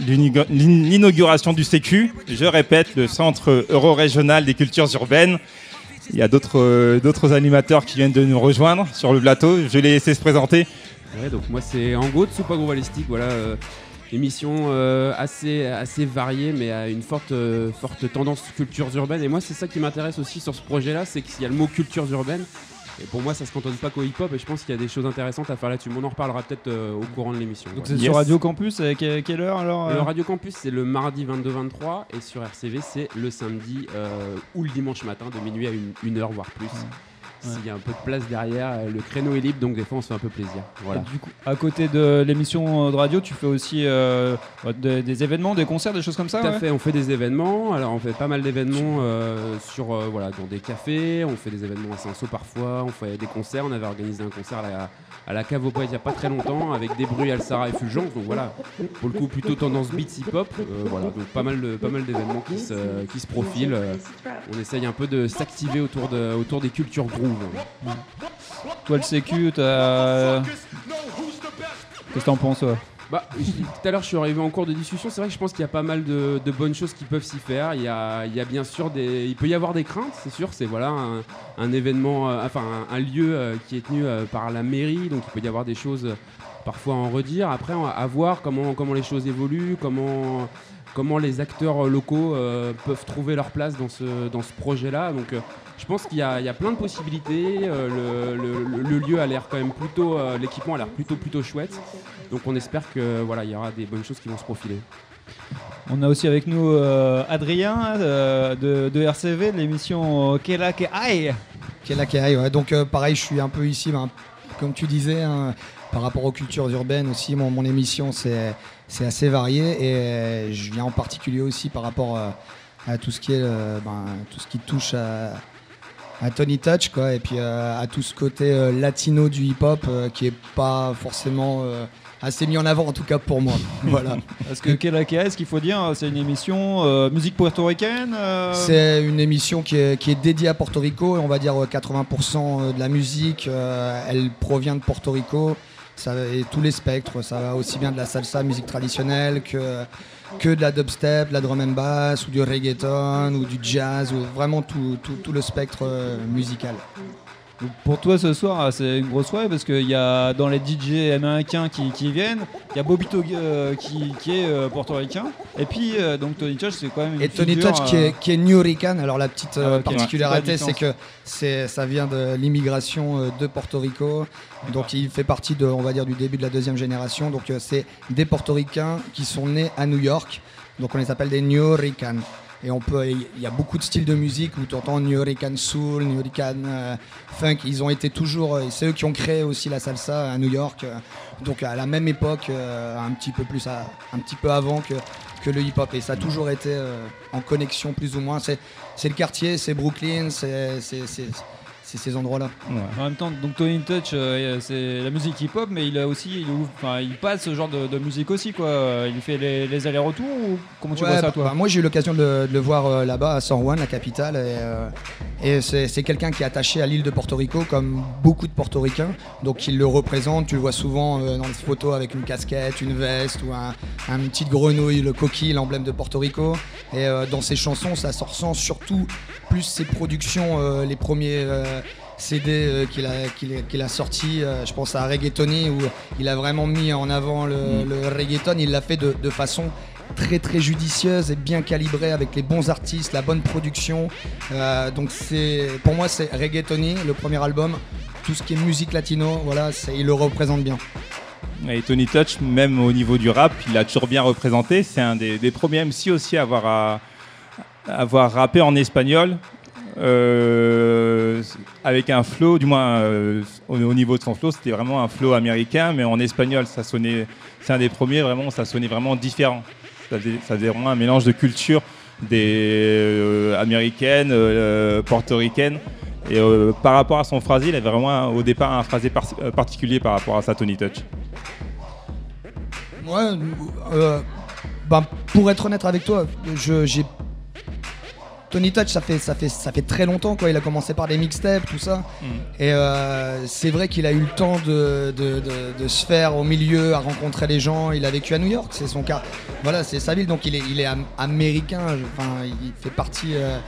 du Sécu. Je répète, le centre euro-régional des cultures urbaines. Il y a d'autres animateurs qui viennent de nous rejoindre sur le plateau. Je vais les laisser se présenter. Ouais, donc moi c'est Ango de Soupa Globalistique, voilà, émission assez variée mais à une forte tendance cultures urbaines. Et moi c'est ça qui m'intéresse aussi sur ce projet-là, c'est qu'il y a le mot cultures urbaines. Et pour moi ça se cantonne pas qu'au hip-hop et je pense qu'il y a des choses intéressantes à faire là-dessus. On en reparlera peut-être au courant de l'émission. Donc c'est sur Radio Campus, à quelle heure alors Le Radio Campus c'est le mardi 22-23 et sur RCV c'est le samedi ou le dimanche matin de minuit à 1h voire plus. S'il y a un peu de place derrière, le créneau est libre, donc des fois on se fait un peu plaisir. Voilà. Et du coup, à côté de l'émission de radio, tu fais aussi des événements, des concerts, des choses comme ça? Tout à fait, on fait des événements. Alors on fait pas mal d'événements dans des cafés, on fait des événements à Saint-Saul parfois, on fait des concerts. On avait organisé un concert à la Cave aux Poètes il n'y a pas très longtemps avec Des Bruits, Alsara et Fulgence. Donc voilà, pour le coup plutôt tendance beats hip-hop. Voilà, donc pas mal d'événements qui se profilent. On essaye un peu de s'activer autour des cultures groove. Toi le Sécu, qu'est-ce que t'en penses? Tout à l'heure je suis arrivé en cours de discussion. C'est vrai que je pense qu'il y a pas mal de bonnes choses qui peuvent s'y faire. Il y a bien sûr il peut y avoir des craintes, c'est sûr. C'est voilà un événement, un lieu qui est tenu par la mairie, donc il peut y avoir des choses parfois en redire. Après, à voir comment les choses évoluent, comment les acteurs locaux peuvent trouver leur place dans ce projet-là. Donc je pense qu'il y a plein de possibilités. Le lieu a l'air quand même plutôt, l'équipement a l'air plutôt chouette. Donc on espère que il y aura des bonnes choses qui vont se profiler. On a aussi avec nous Adrien de RCV, de l'émission Kela Que Hay. Kela Que Hay, ouais. Donc pareil, je suis un peu ici, comme tu disais, hein, par rapport aux cultures urbaines aussi. Mon émission, c'est assez varié et je viens en particulier aussi par rapport à tout ce qui est tout ce qui touche à Tony Touch, quoi, et puis à tout ce côté latino du hip-hop qui est pas forcément assez mis en avant, en tout cas pour moi. Voilà. Parce que Kela Que Hay, ce qu'il faut dire, c'est une émission musique portoricaine. C'est une émission qui est dédiée à Porto Rico, et on va dire 80% de la musique, elle provient de Porto Rico. Et tous les spectres, ça va aussi bien de la salsa, musique traditionnelle, que de la dubstep, de la drum and bass, ou du reggaeton, ou du jazz, ou vraiment tout le spectre musical. Donc pour toi ce soir, c'est une grosse soirée parce qu'il y a dans les DJ américains qui viennent, il y a Bobito qui est portoricain, et puis donc Tony Touch c'est quand même une et Tony figure, Touch qui est New Rican. Alors la petite particularité, c'est que ça vient de l'immigration de Porto Rico. Donc il fait partie on va dire du début de la deuxième génération. Donc c'est des portoricains qui sont nés à New York. Donc on les appelle des New Rican. Et il y a beaucoup de styles de musique où tu entends New Rican Soul, New Rican Funk. Ils ont été toujours, c'est eux qui ont créé aussi la salsa à New York. Donc à la même époque, un petit peu avant que le hip-hop. Et ça a toujours été en connexion plus ou moins. C'est le quartier, c'est Brooklyn, c'est ces endroits-là. Ouais. En même temps, donc Tony Touch, c'est la musique hip-hop, mais il passe ce genre de musique aussi, quoi. Il fait les allers-retours, ou comment tu vois ça, toi? Moi, j'ai eu l'occasion de le voir là-bas à San Juan, la capitale, et c'est quelqu'un qui est attaché à l'île de Porto Rico, comme beaucoup de Portoricains. Donc, il le représente. Tu le vois souvent dans les photos avec une casquette, une veste ou un petite grenouille, le coquille, l'emblème de Porto Rico. Et dans ses chansons, ça se ressent surtout plus ses productions, les premiers CD qu'il a sorti. Je pense à Reggaetoni, où il a vraiment mis en avant le reggaeton. Il l'a fait de façon très très judicieuse et bien calibrée, avec les bons artistes, la bonne production. Donc pour moi c'est Reggaetoni, le premier album. Tout ce qui est musique latino, voilà, il le représente bien. Et Tony Touch, même au niveau du rap, il a toujours bien représenté. C'est un des premiers MC aussi à avoir rappé en espagnol, avec un flow, du moins au niveau de son flow, c'était vraiment un flow américain, mais en espagnol, c'est un des premiers, vraiment, ça sonnait vraiment différent. Ça faisait vraiment un mélange de culture américaine, portoricaine. Et par rapport à son phrasé, il avait vraiment au départ un phrasé particulier par rapport à sa Tony Touch. Ouais, pour être honnête avec toi, j'ai Tony Touch, ça fait très longtemps, quoi. Il a commencé par des mixtapes, tout ça. Et c'est vrai qu'il a eu le temps de se faire au milieu, à rencontrer les gens. Il a vécu à New York, c'est son cas. Voilà, c'est sa ville, donc il est américain. Enfin, il fait partie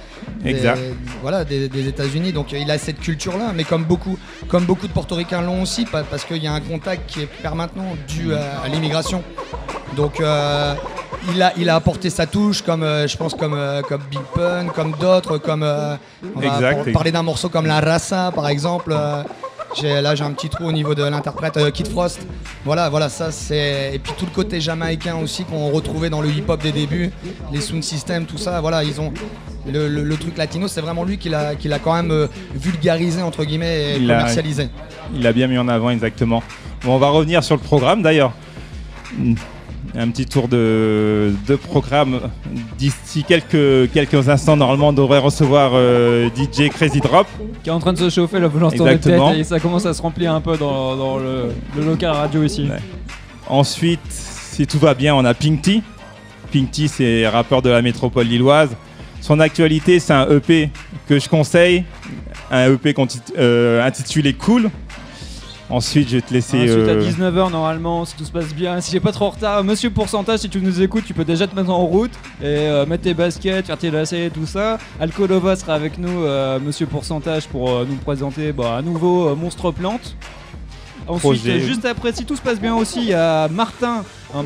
des États-Unis. Donc il a cette culture-là. Mais comme beaucoup de Portoricains l'ont aussi, parce qu'il y a un contact qui est permanent dû à l'immigration. Donc il a apporté sa touche, je pense comme Big Pun, comme d'autres, parler d'un morceau comme La Raza par exemple. J'ai un petit trou au niveau de l'interprète Kid Frost. Voilà, ça c'est. Et puis tout le côté jamaïcain aussi qu'on retrouvait dans le hip-hop des débuts, les sound systems, tout ça. Voilà, ils ont le truc latino, c'est vraiment lui qui l'a quand même vulgarisé entre guillemets et commercialisé. Il a bien mis en avant, exactement. Bon, on va revenir sur le programme d'ailleurs. Un petit tour de programme. D'ici quelques instants, normalement, on devrait recevoir DJ Crazy Drop. Qui est en train de se chauffer là, pour l'instant de tête, et ça commence à se remplir un peu dans le local radio ici. Ouais. Ensuite, si tout va bien, on a Pink T. Pink T, c'est rappeur de la métropole lilloise. Son actualité, c'est un EP que je conseille. Un EP intitulé Cool. Ensuite, je vais te laisser. Ensuite, à 19h, normalement, si tout se passe bien, si j'ai pas trop retard, Monsieur Pourcentage, si tu nous écoutes, tu peux déjà te mettre en route et mettre tes baskets, faire tes lacets et tout ça. Alcolova sera avec nous, Monsieur Pourcentage, pour nous présenter un nouveau Monstre Plante. Ensuite, projet. juste après, si tout se passe bien aussi, il y a Martin.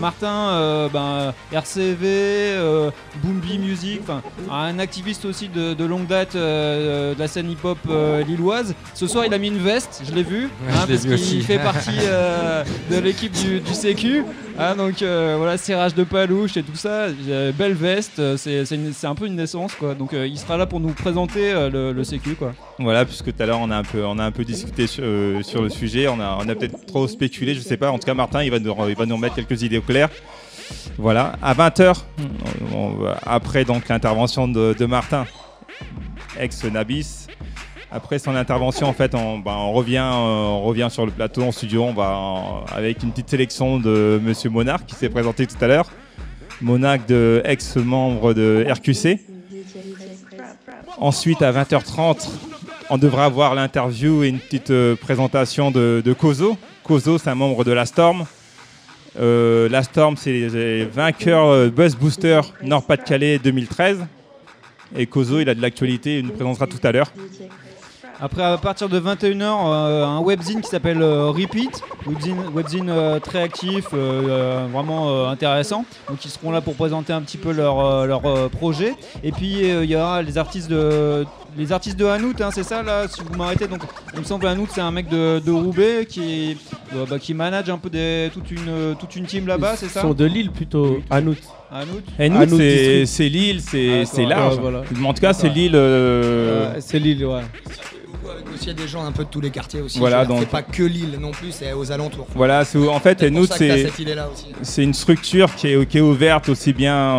RCV, Boombi Music, un activiste aussi de longue date de la scène hip-hop lilloise. Ce soir, il a mis une veste, je l'ai vu, parce qu'il fait partie de l'équipe du Sécu. Donc voilà, serrage de palouche et tout ça, belle veste, c'est un peu une naissance quoi. Donc il sera là pour nous présenter le Sécu quoi. Voilà, puisque tout à l'heure on a un peu discuté sur le sujet, on a peut-être trop spéculé, je sais pas. En tout cas, Martin, il va nous remettre quelques idées au clair. Voilà, à 20h, après donc l'intervention de Martin, ex-Nabis. Après son intervention, en fait, on revient sur le plateau en studio. On va avec une petite sélection de Monsieur Monarch qui s'est présenté tout à l'heure. Monarch, ex-membre de RQC. Ensuite, à 20h30, on devra avoir l'interview et une petite présentation de Kozo. Kozo, c'est un membre de la Storm. La Storm, c'est les vainqueurs Buzz Booster Nord-Pas-de-Calais 2013. Et Kozo, il a de l'actualité, il nous présentera tout à l'heure. Après, à partir de 21h, un webzine qui s'appelle Repeat, webzine très actif, vraiment intéressant. Donc ils seront là pour présenter un petit peu leur projet. Et puis il y aura les artistes de Hanout, c'est ça là, si vous m'arrêtez. Donc il me semble que Hanout, c'est un mec de Roubaix qui manage un peu toute une team là-bas, c'est ça? Ils sont de Lille plutôt, Hanout. Hanout, c'est Lille, c'est large. Voilà. En tout cas, c'est Lille. C'est Lille, ouais. Il y a des gens un peu de tous les quartiers aussi. Voilà, c'est pas que Lille non plus, c'est aux alentours. Voilà, en fait, Hanout, c'est une structure qui est ouverte aussi bien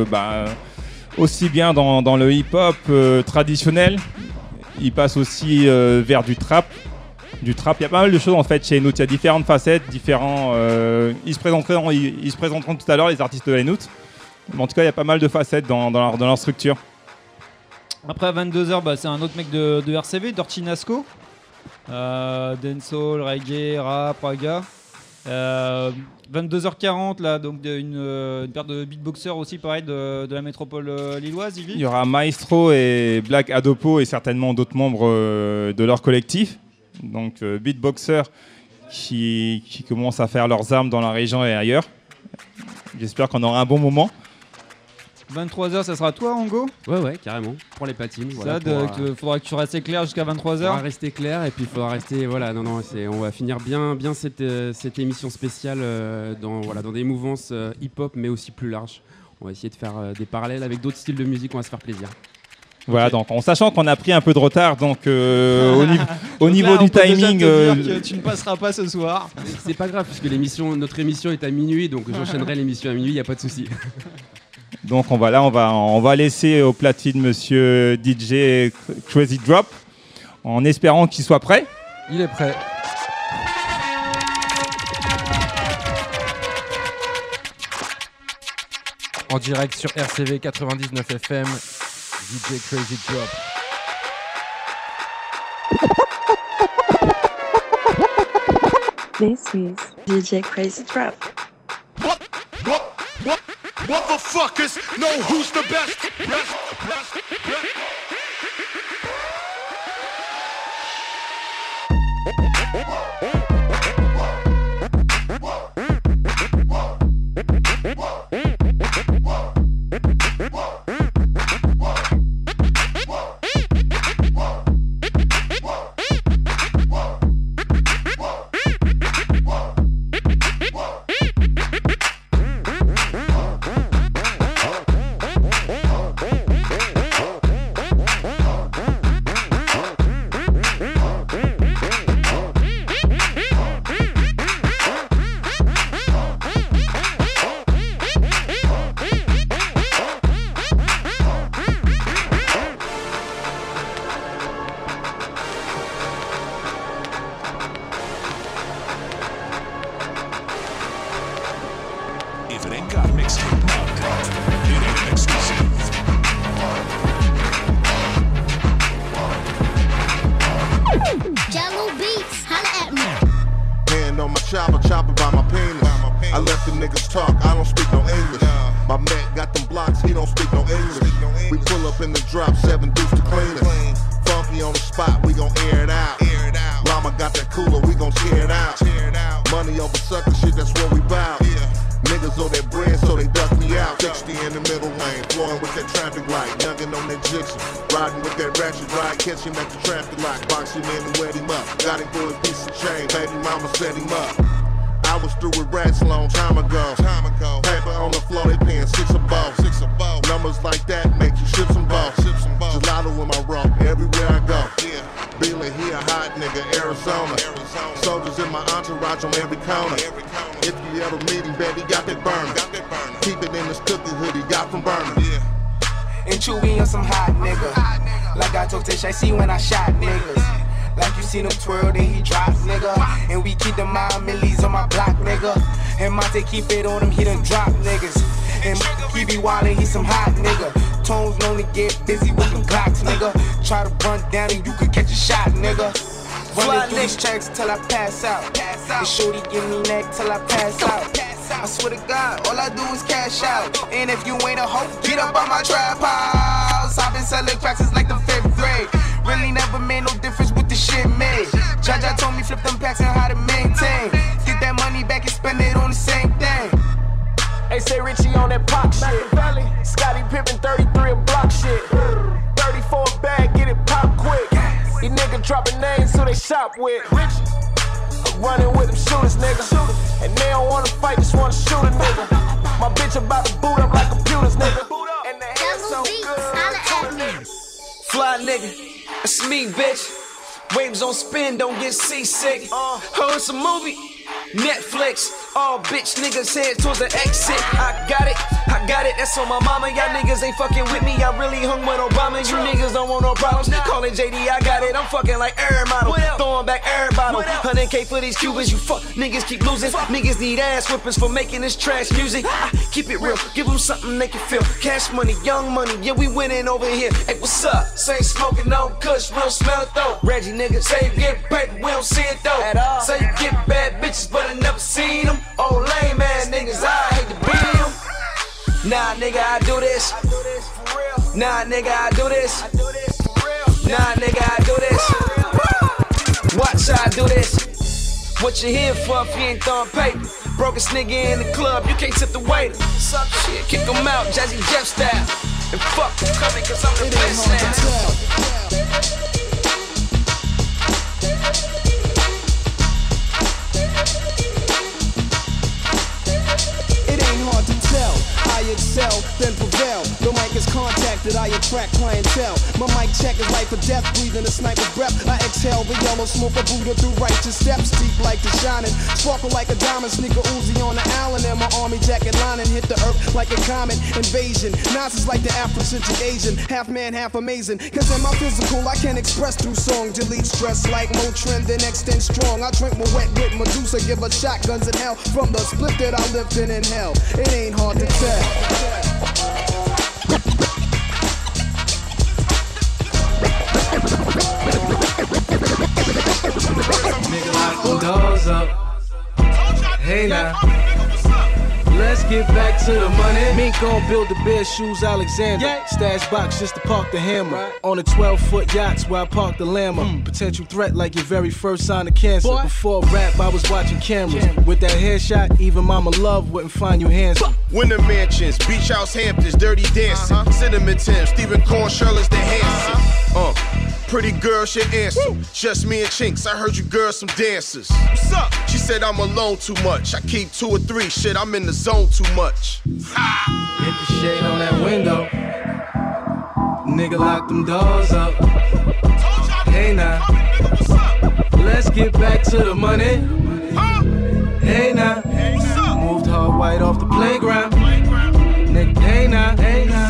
dans le hip-hop traditionnel. Il passe aussi vers du trap. Il y a pas mal de choses en fait chez Hanout. Il y a différentes facettes, ils se présenteront tout à l'heure, les artistes de Hanout. Mais en tout cas, il y a pas mal de facettes dans leur structure. Après à 22h, c'est un autre mec de RCV, Dirty Nasco. Dancehall, reggae, rap, raga. 22h40 là, donc une paire de beatboxers aussi pareil de la métropole lilloise. Il y aura Maestro et Black Adopo et certainement d'autres membres de leur collectif. Donc beatboxers qui commencent à faire leurs armes dans la région et ailleurs. J'espère qu'on aura un bon moment. 23h, ça sera toi, Ango ? Ouais, carrément. Pour les platines. Voilà, faudra que tu restes clair jusqu'à 23h. Il faudra rester clair et puis il faudra rester. Voilà, on va finir bien cette émission spéciale dans des mouvances hip-hop, mais aussi plus larges. On va essayer de faire des parallèles avec d'autres styles de musique, on va se faire plaisir. Voilà, donc en sachant qu'on a pris un peu de retard, donc au niveau du timing, que tu ne passeras pas ce soir. C'est pas grave puisque notre émission est à minuit, donc j'enchaînerai l'émission à minuit, il y a pas de souci. Donc on va laisser au platine Monsieur DJ Crazy Drop, en espérant qu'il soit prêt. Il est prêt. En direct sur RCV 99 FM. DJ Crazy Drop. This is DJ Crazy Drop. Motherfuckers know who's the best. got that cooler, we gon' tear it out. Money over sucker shit, that's what we bout. Niggas owe that bread, so they duck me out. 60 in the middle lane, flowing with that traffic light. Youngin' on that jigsaw, riding with that ratchet ride. Catch him at the traffic light, box him in and wet him up. Got him for a piece of chain, baby mama set him up. I was through with rats a long time ago. Paper on the floor, they paying $6 a ball. Numbers like that make you ship some balls. Gelato in my rope, everywhere I go. Billy, he a hot nigga, Arizona. Soldiers in my entourage on every corner. If you ever meet him, baby, got that burner. Keep it in this cookie hoodie, got from Burner. And Chewy on some hot nigga. Like I told Tish, I see when I shot niggas. Like you seen him twirl, then he drop, nigga. And we keep the mile millies on my block, nigga. And Monte keep it on him, he done drop niggas. And he be wildin', he some hot nigga. Tones known to get busy with them Glocks, nigga. Try to run down and you could catch a shot, nigga. Running through these checks till I pass out. And shorty give me neck till I pass out. I swear to God, all I do is cash out. And if you ain't a hoe, get up on my trap house. I've been selling cracks since like the 5th grade. Really never made no difference with the shit made. Jaja told me flip them packs and how to maintain. Get that money back and spend it on the same thing. Hey, say Richie on that pop shit. Scottie Pippen 33 a block shit. 34 a bag, get it pop quick. These niggas dropping names so they shop with. I'm running with them shooters, nigga. And they don't wanna fight, just wanna shoot a nigga. My bitch about to boot up like computers, nigga. And the hair so good. Fly nigga. It's me, bitch. Waves on spin, don't get seasick. Oh, it's a movie. Netflix. All bitch niggas head towards the exit. I got it, that's on my mama. Y'all niggas ain't fucking with me. I really hung with Obama. You niggas don't want no problems. Callin' JD, I got it. I'm fucking like every model. Throwing back every bottle. 100K for these Cubans. You fuck niggas keep losing. Niggas need ass whippers for making this trash music. I keep it real, give them something they can feel. Cash money, young money, yeah, we winning over here. Hey, what's up? Say smoking no kush, we don't smell it though. Reggie niggas say you get paper, we don't see it though. At all. Say you get bad bitches, but I never seen them. Oh, lame ass niggas, I hate to be them. Nah, nigga, I do this. Nah, nigga, I do this. Nah, nigga, I do this. Watch how I do this. What you here for if you ain't throwing paper? Brokest nigga in the club, you can't tip the waiter. Shit, kick him out, Jazzy Jeff style. And fuck them coming cause I'm the best now. I excel, then prevail. The mic is contacted, I attract clientele. My mic check is life or death, breathing a sniper's breath. I exhale the yellow smoke of Buddha through righteous steps. Deep like the shining, sparkle like a diamond. Sneaker Uzi on the island, and my army jacket lining hit the earth like a comet invasion. Nazis like the Afrocentric Asian, half man, half amazing. Cause in my physical, I can express through song. Delete stress like Motrin, then extend strong. I drink my wet with Medusa, give her shotguns in hell. From the split that I lived in hell, it ain't hard to tell. Nigga, lock them doors up. Hey now, let's get back to the money. Mink gon' build the bare shoes, Alexander. Stash box just to park the hammer. On the 12-foot yachts where I park the Lambo. Potential threat like your very first sign of cancer. Before rap, I was watching cameras. With that headshot, even Mama Love wouldn't find you handsome. Winter mansions, beach house Hamptons, dirty dancing. Cinnamon Tim, Stephen Corn, Shirley's the Hanson. Pretty girl should answer. Just me and Chinks, I heard you girls some dancers. What's up? She said I'm alone too much. I keep 2 or 3, shit, I'm in the zone too much. Hit the shade on that window. Nigga, lock them doors up. Hey now, let's get back to the money. Hey now, moved hard white off the playground. Nigga, hey now, hey now.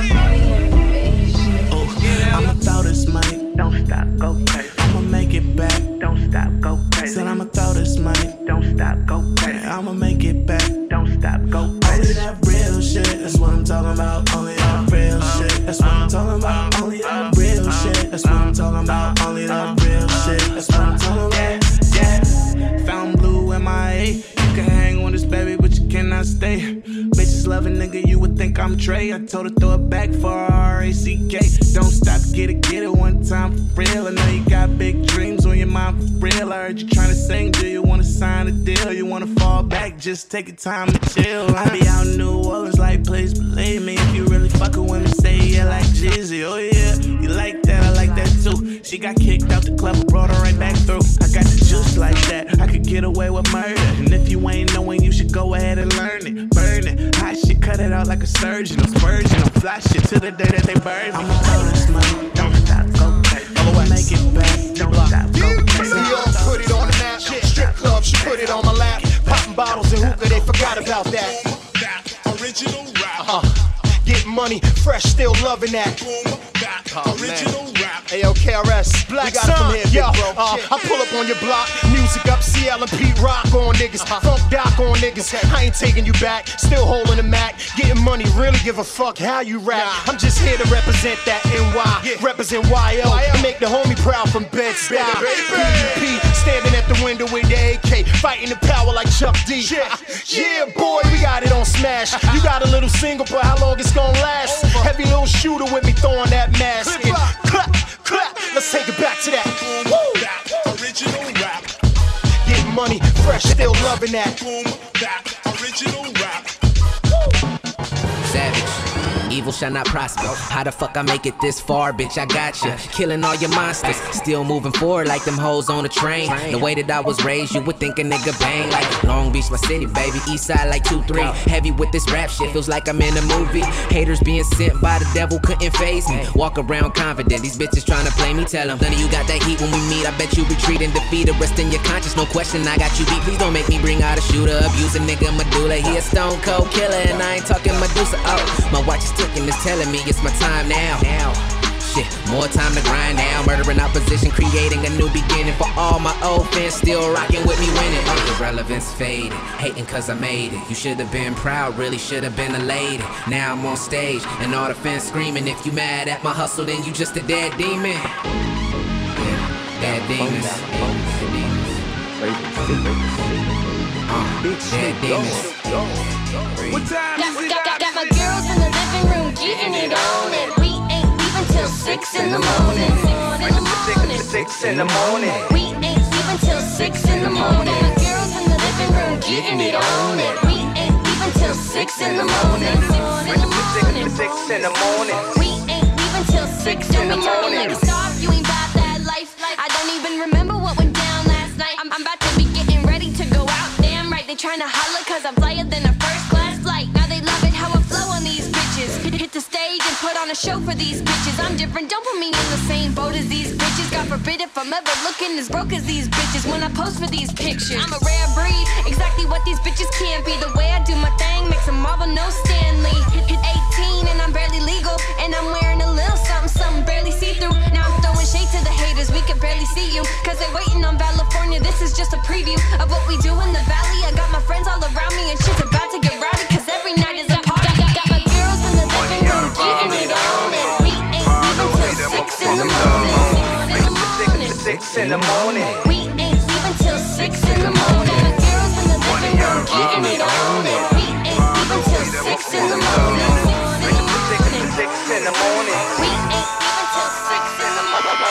I'ma throw this money, don't stop, go crazy. I'ma make it back, don't stop, go crazy. Said I'ma throw this money, don't stop, go crazy. I'ma make it back, don't stop, go crazy. Only that real shit, that's what I'm talking about. Only that real shit, that's what I'm talking about. Only that real shit, that's what I'm talking about. Only that real shit, that's what I'm talking about. Yeah, found blue MIA. You can hang on this baby, but you cannot stay. Bitches loving, nigga, you would think I'm Trey. I told her throw it back for R-A-C-K. Don't stop, get it one time for real. I know you got big dreams on your mind for real. I heard you trying to sing, do you wanna sign a deal? You wanna fall back, just take your time to chill. I be out in New Orleans like, please believe me. If you really fucking with me, say yeah like Jeezy. Oh yeah, you like that, I like that too. She got kicked out the club, brought her right back through. I got the juice like that, I could get away with murder. And if you ain't knowing, you should go ahead and learn it. Burn it, hot shit, cut it out like a surgeon. I'm spurging, I'm fly shit to the day that they burn me. I'ma throw this money, don't stop, go crazy. I'ma make it back, don't stop, go crazy. New York put it on the map, strip club, she put it on my lap. Popping bottles and hookah, they forgot about that. Original rap. Getting money, fresh, still loving that. Original rap. Ayo, KRS, Black got it from here, yo, bro. I pull up on your block, music up, CL and Pete Rock on niggas, Funk Doc on niggas. I ain't taking you back, still holding the Mac. Getting money, really give a fuck how you rap. I'm just here to represent that NY, represent YO, and make the homie proud from Bed-Stuy. PUP, standing at the window with the AK, fighting the power like Chuck D. Yeah, boy, we got it on Smash. You got a little single, but how long it's gonna last? Heavy little shooter with me throwing that mask. Clap, clap, let's take it back to that. Woo! Original rap. Getting money, fresh, still loving that. Original rap. Savage, evil shall not prosper. How the fuck I make it this far, bitch? I got ya. Killing all your monsters, still moving forward like them hoes on a train. The way that I was raised, you would think a nigga bang. Like Long Beach, my city, baby. East side like 2-3. Heavy with this rap shit, feels like I'm in a movie. Haters being sent by the devil couldn't phase me. Walk around confident, these bitches trying to play me. Tell them, none of you got that heat when we meet. I bet you retreat and defeat. Rest in your conscience, no question. I got you beat. Please don't make me bring out a shooter. Abuse a nigga medulla. He a stone cold killer, and I ain't talking Medusa. Oh, my watch is ticking, it's telling me it's my time now. Shit, more time to grind now. Murdering opposition, creating a new beginning. For all my old fans still rocking with me winning. The relevance faded, hating cause I made it. You should have been proud, really should have been elated. Now I'm on stage, and all the fans screaming. If you mad at my hustle, then you just a dead demon. Yeah, dead demons. Dead demons. What time is it? Got my girls in the living room getting it on, and we ain't leaving till 6 in the morning. 6 in the morning. We ain't leaving till 6 in the morning. Got my girls in the living room getting it on, and we ain't leaving till 6 in the morning. 6 in the morning. We ain't leaving till 6 in the morning. Like a star, you ain't about that life. I don't even remember what went down last night. I'm about to be getting ready to go out. Damn right, they trying to holler cause I'm flyer than a first class flight. Now they love it how I flow on these bitches. Hit the stage and put on a show for these bitches. I'm different, don't put me in the same boat as these bitches. God forbid if I'm ever looking as broke as these bitches when I post for these pictures. I'm a rare breed, exactly what these bitches can't be. The way I do my thing makes them marvel, no Stanley. Hit 18 and I'm barely legal, and I'm wearing a little something barely see-through. Now I'm throwing shade to the haters, we can barely see you, cause they're waiting on California. This is just a preview of what we do in the valley. I got my friends all around me and shit's about to get rowdy, cause every night is a party. Got my girls in the living room getting it on, and we ain't leaving till 6 in the morning. 6 in the morning. We ain't leaving till 6 in the morning. Got my girls in the living room getting it on, and we ain't leaving till 6 in the morning. 6 in the morning. We ain't leaving till 6 in the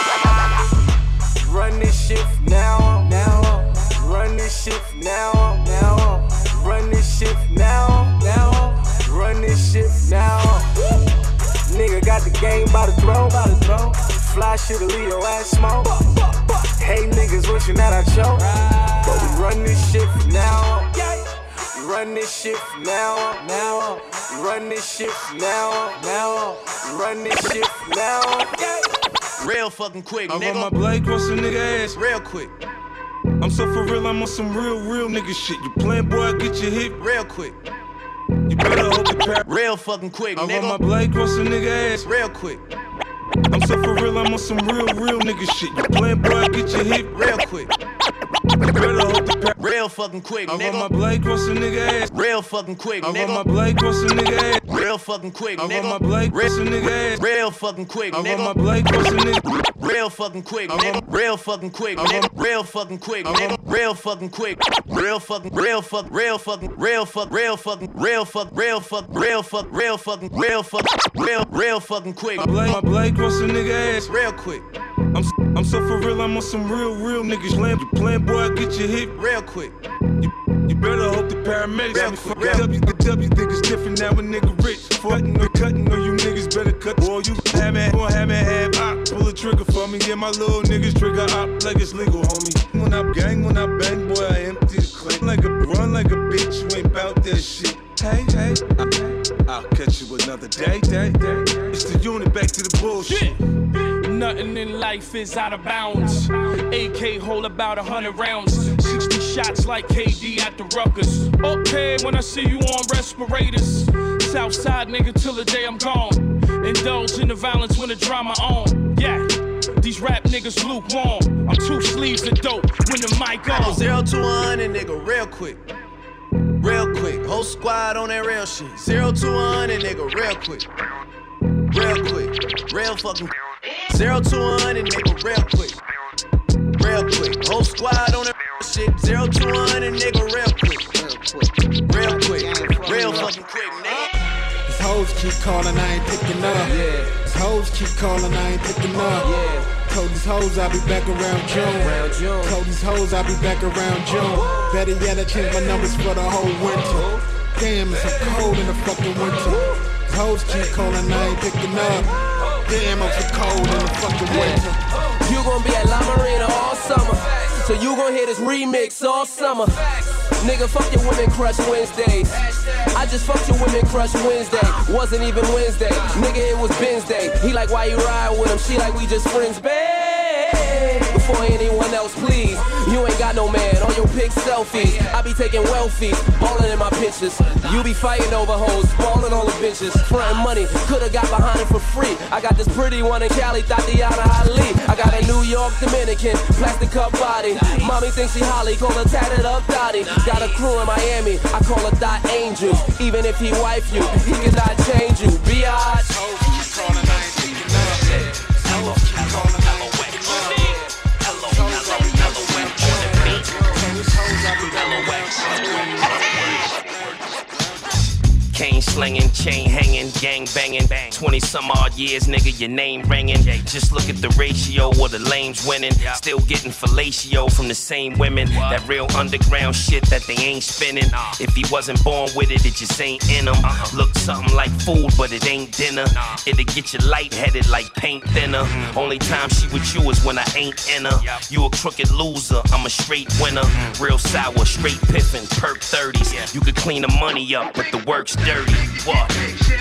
morning. Run this shit now, now. Run this shit now, now. Run this shit now, now. Run this shit now. Nigga got the game by the throat, Fly shit'll leave your ass smoke. Hey niggas wishing that I choke, but we run this shit now. We run this shit now, now. We run this shit now, now. We run this shit now. Real fucking quick, I nigga. run my blade across a nigga ass real quick. I'm so for real, I'm on some real nigga shit. You playing, boy, I get your hit real quick. You better hope it pass. Real fucking quick, I nigga. run my blade across a nigga ass real quick. I'm so for real, I'm on some real nigga shit. You playing, boy, I get your hit real quick. Real fucking quick, nigga. I run my blade across a nigga ass. Real fucking quick, nigga. I run my blade across a nigga ass. Real fucking quick, nigga. I run my blade across a nigga ass. Real fucking quick, nigga. I run my blade across a nigga. Real fucking quick, nigga. Real fucking quick, nigga. Real fucking quick, nigga. Real fucking quick. Real fucking real fuck real fucking real fuck real fucking real fuck real fuck real fuck real fucking real fuck real fucking quick. My blade across a nigga ass real quick. I'm so for real, I'm on some real niggas land. You playing, boy, I get your hit real quick. You better hope the paramedics help me fuck the W think it's different now a nigga rich. Fucking or cutting, or you niggas better cut. Or you haven't op. Pull the trigger for me, yeah, my little niggas trigger op like it's legal, homie. When I gang, when I bang, boy, I empty the clip. Like a run like a bitch, you ain't bout that shit. Hey, I'll catch you another day. It's the unit, back to the bullshit. Nothing in life is out of bounds. AK hold about 100 rounds. 60 shots like KD at the Ruckers. Okay, when I see you on respirators. Southside nigga till the day I'm gone. Indulge in the violence when the drama on. Yeah, these rap niggas lukewarm. I'm 2 sleeves of dope when the mic on. 0 to 100 nigga real quick. Real quick. Whole squad on that real shit. 0 to 100 nigga real quick. Real quick. Real fucking 0 to 100 nigga real quick. Real quick. Whole squad on that shit. 0 to 100 nigga real quick. Real quick. Real fucking quick, nigga. These hoes keep calling, I ain't picking up. These hoes keep calling, I ain't picking up. Told these hoes I'll be back around June. Told these hoes I'll be back around June. Better yet, I changed my numbers for the whole winter. Damn, it's so cold in the fucking winter. These hoes keep calling, I ain't picking up. Damn, I'm so cold in the fucking winter. You gon' be at La Marina all summer, so you gon' hear this remix all summer. Nigga, fuck your women crush Wednesdays. I just fucked your women crush Wednesday. Wasn't even Wednesday, nigga, it was Wednesday. He like, why you ride with him? She like, we just friends, babe. Before anyone else, please. You ain't got no man on your pic selfies. I be taking welfies, ballin' in my pictures. You be fighting over hoes, ballin' on the bitches. Frontin' money, coulda got behind it for free. I got this pretty one in Cali, Tatiana Ali. I got a New York Dominican, plastic cup body. Mommy thinks she Holly, call her tatted up Dottie. Got a crew in Miami, I call her Dot Angels. Even if he wife you, he cannot change you. Biatch. Cane slinging, chain hanging, gang banging. 20 some odd years, nigga, your name ringing. Just look at the ratio of the lames winning. Still getting fellatio from the same women. That real underground shit that they ain't spinning. If he wasn't born with it, it just ain't in him. Look something like food, but it ain't dinner. It'll get you lightheaded like paint thinner. Only time she with you is when I ain't in her. You a crooked loser, I'm a straight winner. Real sour, straight piffin', perk 30s. You could clean the money up, but the work's dirty. What?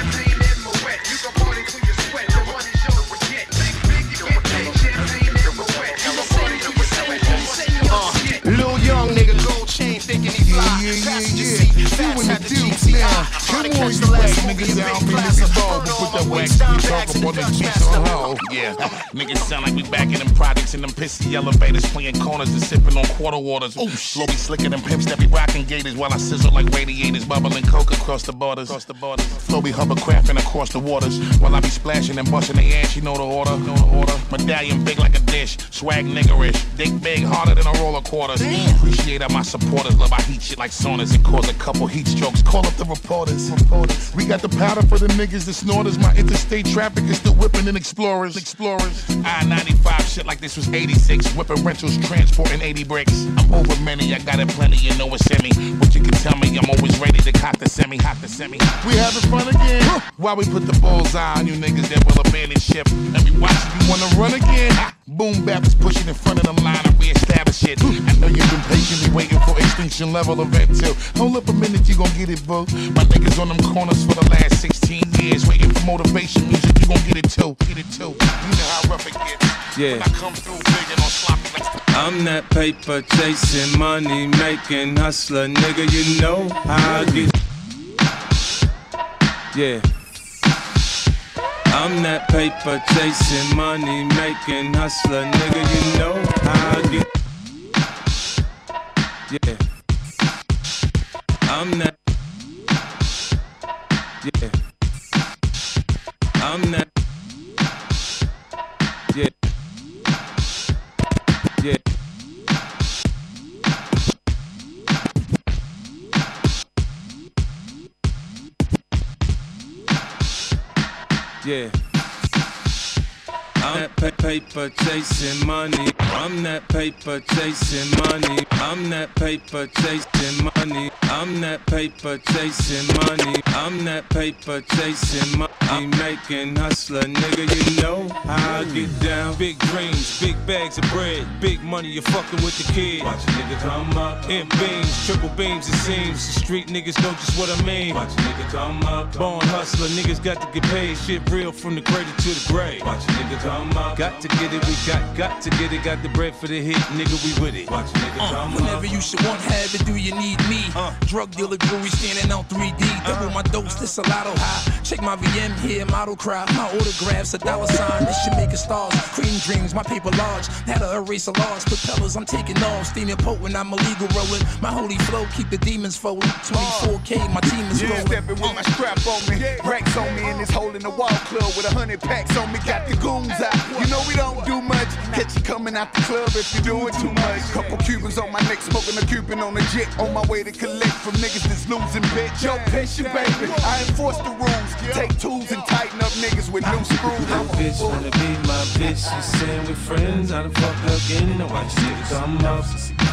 Lil young nigga, gold chain, thinking he fly. Passenger seat, fast had the GCI. Come on, you whack niggas down, me this a ball. We put that whack talk up on the cheeks on hoe. Yeah, niggas sound like we back in them projects in them pissy elevators, playing corners and sipping on quarter waters. Oh, slow be slicker than pimps that be rocking gators while I sizzle like radiators, bubbling coke across the borders. Flow be hovercrafting across the waters while I be splashing and busting the ass. You know the order. Medallion big like a dish, swag niggerish, dick big harder than a roll of quarters. Appreciate all my supporters, love I heat shit like saunas and cause a couple heat strokes. Call up the reporters. We got the powder for the niggas, the snorters. My interstate traffic is still whipping in Explorers. I-95 shit like this was 86, whipping rentals, transporting 80 bricks. I'm over many, I got it plenty, you know it's semi. But you can tell me I'm always ready to cop the semi. We having fun again. While we put the bullseye on you niggas that will abandon ship. And we watch if you wanna run again. Boom bap is pushing in front of the line and reestablish it. I know you've been patiently waiting for extinction level event too. Hold up a minute, you gon' get it, boo. My niggas on them corners for the last 16 years, waiting for motivation music, you gon' get it too. You know how rough it gets. Yeah. When I come through big and on sloppy like I'm that paper chasing, money making hustler, nigga, you know how I get. Yeah. I'm that paper chasing, money making hustler, nigga, you know how I get. Yeah. I'm not. Yeah. I'm not. Yeah. Yeah. Yeah. I'm that paper chasing money. I'm that paper chasing money. I'm that paper chasing money. I'm that paper chasing money. I'm that paper chasing money. Making hustler, nigga, you know how I get down. Big dreams, big bags of bread, big money, you're fucking with the kid. Watch a nigga come up. In beams, triple beams, it seems. The street niggas know just what I mean. Watch a nigga come up. Born hustler, niggas got to get paid. Shit real from the cradle to the grave. Watch a nigga come up. Got to get it, we got to get it. Got the bread for the hit, nigga, we with it. Watch a nigga come up. Whenever you should want, have it, do you need me? Drug dealer jewelry standing on 3D. Double my dose, this a lotto high. Check my VM here, model crowd. My autographs, $1 sign, this should make it stars. Cream dreams, my paper large. Had to erase a loss. Propellers, I'm taking off. Steaming potent, I'm illegal rolling. My holy flow, keep the demons folding. 24K, my team is rolling. Stepping with my strap on me. Racks on me in this hole in the wall club with 100 packs on me. Got the goons out. You know we don't do much. Catch you coming out the club if you're doing too much. Couple Cubans on my neck, smoking a Cuban on the jet. On my way to collect from niggas that's losing bitch. Yo, patient baby, I enforce the rules. Take tools and tighten up niggas with new screws. My bitch wanna be my bitch. She saying we friends. How the fuck again? Now watch niggas come up.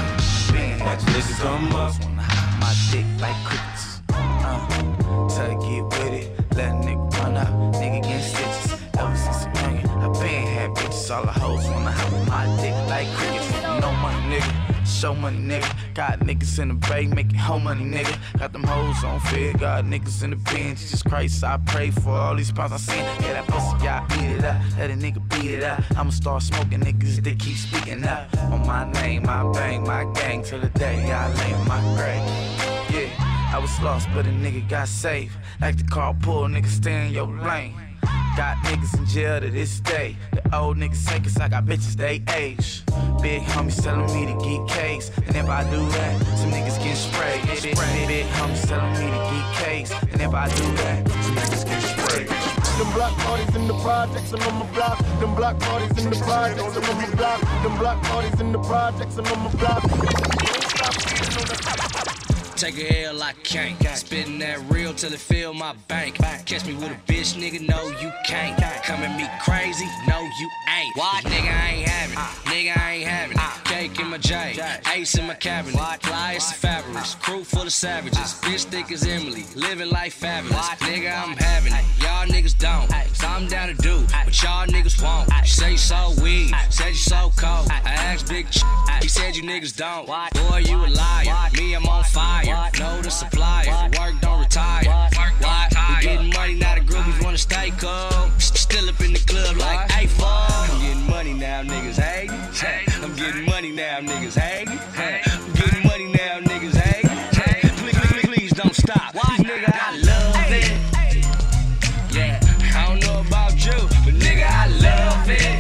Watch niggas come up. My dick like crickets. Tell her get with it. Let a nigga run up. Nigga get stitches. Ever since I'm youngin', I been had bitches. All the hoes wanna have my dick like crickets. No money, nigga. Show money, nigga. Got niggas in the bay making home money, nigga. Got them hoes on fed. Got niggas in the bench. Jesus Christ, I pray for all these pounds I seen. Yeah, that pussy, y'all eat it up. Let a nigga beat it up. I'ma start smoking niggas that keep speaking up. On my name, I bang my gang till the day I lay in my grave. Yeah, I was lost, but a nigga got saved. Like the carpool, nigga stay in your lane. Got niggas in jail to this day. The old niggas say 'cause I got bitches they age. Big homies telling me to get case. And if I do that, some niggas get sprayed. Big homies telling me to get case. And if I do that, some niggas get sprayed. Them block parties in the projects and on my block. Them block parties in the projects and on my block. Them block parties in the projects and on my block. Take a L, I can't. Spitting that real till it fill my bank. Catch me with a bitch, nigga, no, you can't. Come at me crazy, no, you ain't. What? Nigga, I ain't having it. Nigga, I ain't having it. Cake in my J, ace in my cabinet. Fly as fabulous, crew full of savages. Bitch thick as Emily, living life fabulous. Nigga, I'm having it. Y'all niggas don't. So I'm down to do what y'all niggas won't. Say you so weed, said you so cold. I asked Big he said you niggas don't. Boy, you a liar. Me, I'm on fire. Know the supplier. Work don't retire. Why? We getting money now. The groupies wanna stay cool. Still up in the club like A4. I'm getting money now, niggas hate. I'm getting money now, niggas hate. I'm getting money now, niggas hate. Please don't stop. Nigga, I love it. Yeah, I don't know about you, but nigga, I love it.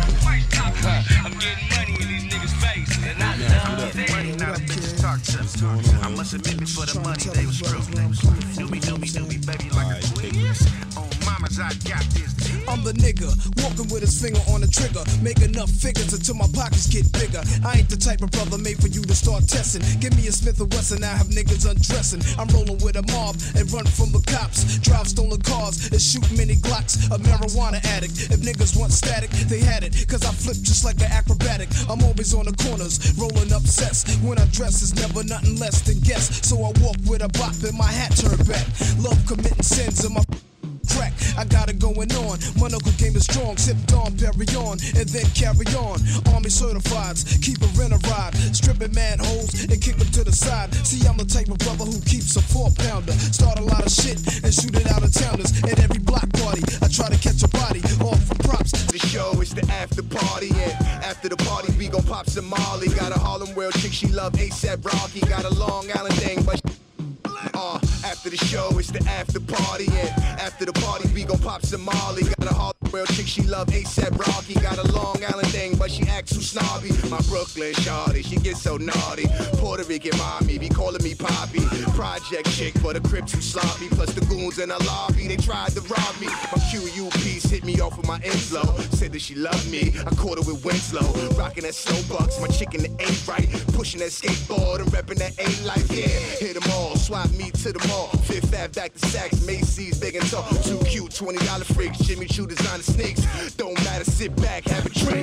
I'm getting money in these niggas' faces, and I love it. Money, now the bitches talk to me. I must admit before the money, they was screwed. Do me, baby, like a queen. On mamas, I got this. I'm the nigga, walking with his finger on the trigger. Make enough figures until my pockets get bigger. I ain't the type of brother made for you to start testing. Give me a Smith & Wesson, I have niggas undressing. I'm rolling with a mob and run from the cops. Drive stolen cars and shoot many Glocks. A marijuana addict, if niggas want static, they had it. 'Cause I flip just like an acrobatic. I'm always on the corners, rolling up sets. When I dress is never nothing less than guess. So I walk with a bop and my hat turned back. Love committing sins in my crack, I got it going on. My knuckle game is strong, sip Dom Perignon, and then carry on. Army certifieds, keep a rent a ride, stripping manholes and kick them to the side. See, I'm the type of brother who keeps a 4-pounder. Start a lot of shit and shoot it out of towners. At every block party, I try to catch a body off for props. The show is the after party, and after the party, we gon' pop some Molly. Got a Harlem World chick, she love ASAP Rocky. Got a Long Island thing, but after After the show, it's the after party. And after the party, we gon' pop some Molly. Got a Hartwell chick, she love A$AP Rocky. Got a Long Island thing, but she acts too snobby. My Brooklyn shawty, she gets so naughty. Puerto Rican mommy, be calling me Poppy. Project chick, but the crib too sloppy. Plus the goons in the lobby, they tried to rob me. My QU piece hit me off with my Enslow. Said that she loved me, I caught her with Winslow. Rocking that slow bucks, my chicken that ain't right. Pushing that skateboard and repping that A-Life, yeah. Hit them all, swap me to the mall. Fifth Ave back to Saks, Macy's, big and tall. Too cute, $20 freaks, Jimmy Choo designer sneaks. Don't matter, sit back, have a drink.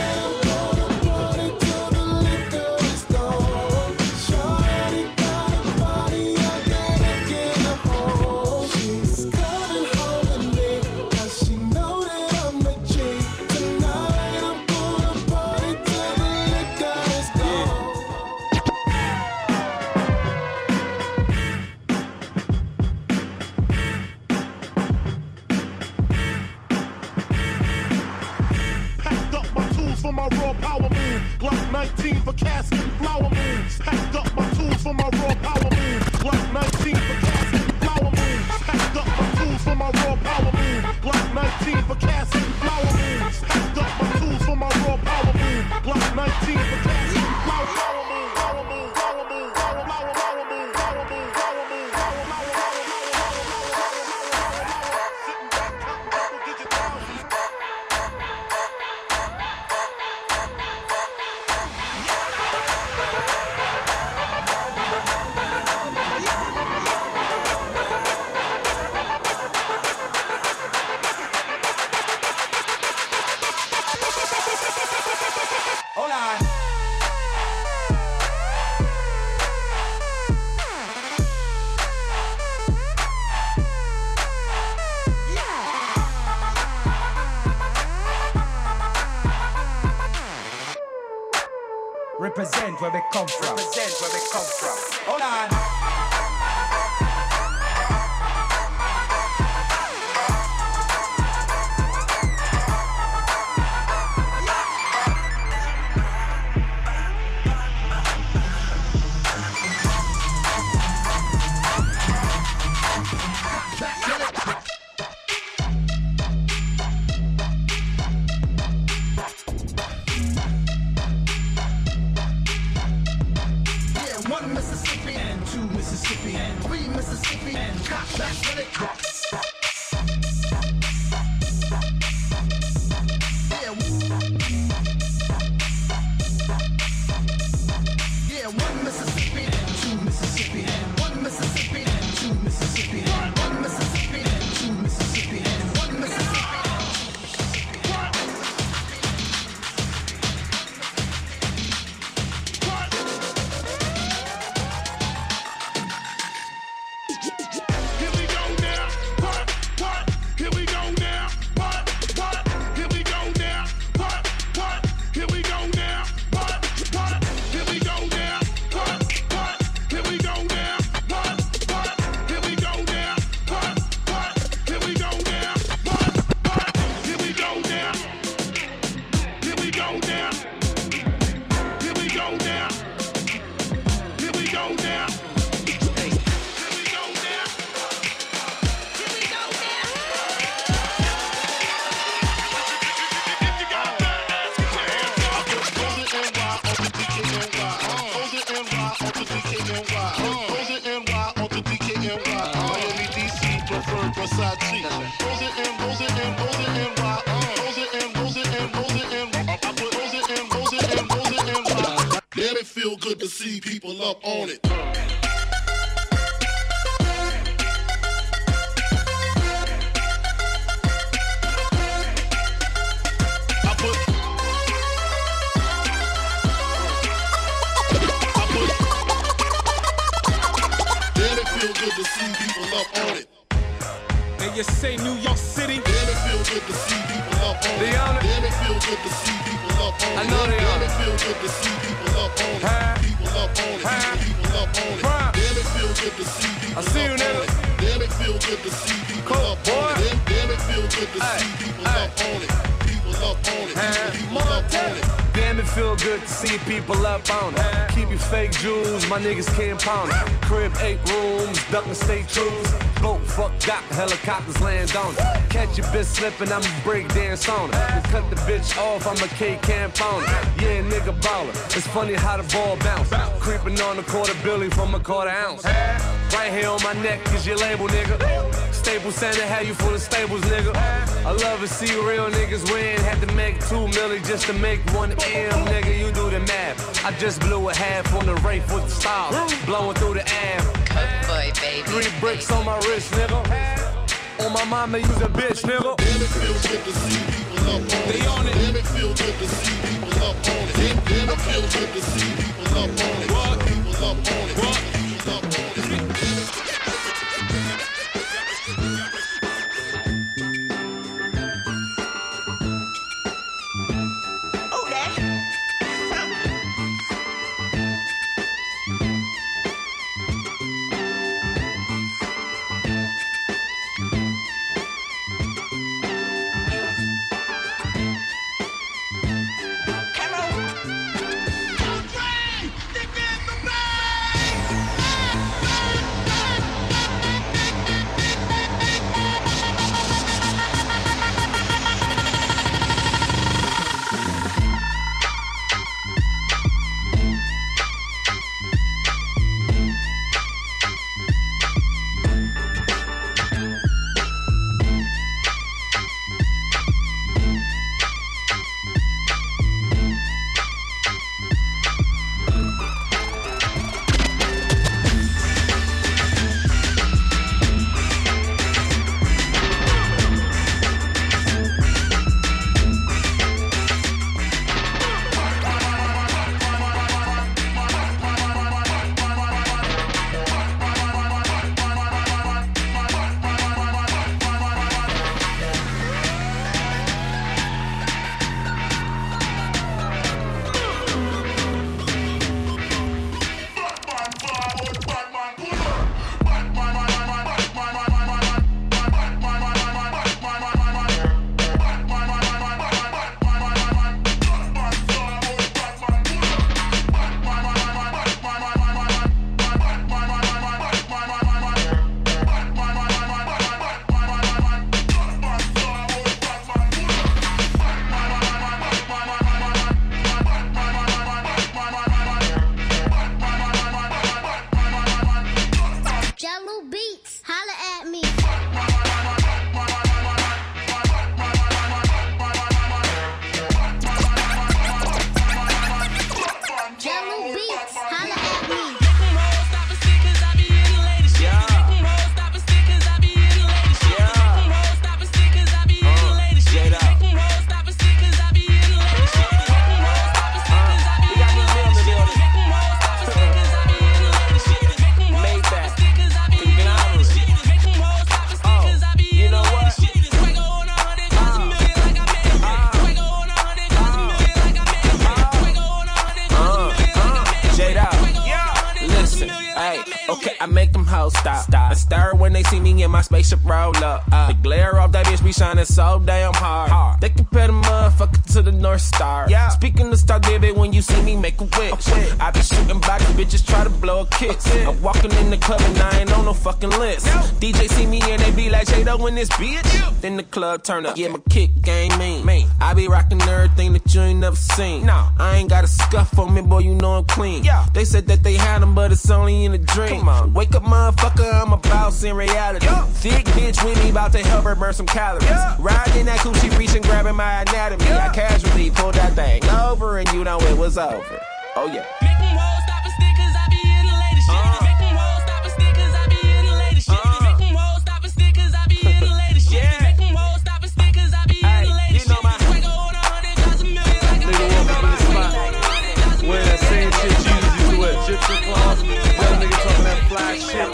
For my raw power move, Glock 19 for casket and flower moves. Packed up my tools for my raw power move, Glock 19 for casket and flower moves. Packed up my tools for my raw power move, Glock 19 for casket and flower moves. Packed up my tools for my raw power move, Glock 19 for casket and flower move. Power move, power move, power move, power move, power move, power move, power move, power move. Sitting back, counting double-digit thousands. Represent where we come from. Represent where we come from. Hold on. Good to see people up on it. Damn, it feel good to see people up on it. And you say New York City. Damn, it feel good to see people up on it. They on it. Damn, it feel good to see people up on it. I know they Damn, on it feel good to see people up on it. People up on it. People up on it. Damn, it feel good to see people I see you, up on it. Damn, it feel good to see people up on it. Damn, it feel good to see people up on it. People up on it. People up on it. Damn, it feel good to see people up on it. Keep your fake jewels, my niggas can't pound it. Crib 8 rooms, ducking state troops. Boat fucked out, helicopters land on it. Catch your bitch slipping, I'ma break dance on it. And cut the bitch off, I'm a K-camp on it. Yeah, nigga baller, it's funny how the ball bounce. Creeping on a quarter billy from a quarter ounce. Right here on my neck is your label, nigga. Staples Center had you full of stables, nigga. I love to see real niggas win. Had to make 2 milli just to make 1 M, nigga. You do the math. I just blew a half on the Wraith with the style, blowing through the ab. Good boy, baby. 3 bricks on my wrist, nigga. On my mama, use a bitch, nigga. Damn, it feels good to see people up on it. They on it. Damn, it feels good to see people up on it. Damn, it feels good to see people up on it. What? People up on it. What? People up on it. stop. And stir when they see me in my spaceship roll up. The glare off that bitch be shining so damn hard. They compare the motherfucker to the North Star. Speaking of Star David, when you see me make a wish. I be shooting by these bitches, try to blow a kiss. I'm walking in the club and I ain't on no fucking list. DJ see me and they be like, J-Lo in this bitch. Then the club turn up, yeah, my kick game mean. I be rocking everything that you ain't never seen. I ain't got a scuff on me, boy, you know I'm clean. They said that they had them, but it's only in a dream. Wake up, motherfucker, I'm a boss in reality. Thick bitch with me, about to help her burn some calories. Riding that coochie, reaching, grabbing my anatomy. I casually pulled that thing over, and you know it was over. Oh yeah. Make them hoes stop and stick, cause I be in the latest shit. Make them hoes stop and stick, cause I be in the latest shit. Make them hoes stop and stick, cause I be in the latest shit. Make them hoes stop and stick, cause I be in the latest shit. Swagger on 100, cost $1 million like I made it. Wear that same shit Jesus used to wear. Gypsy cloth. Young nigga talking that fly shit.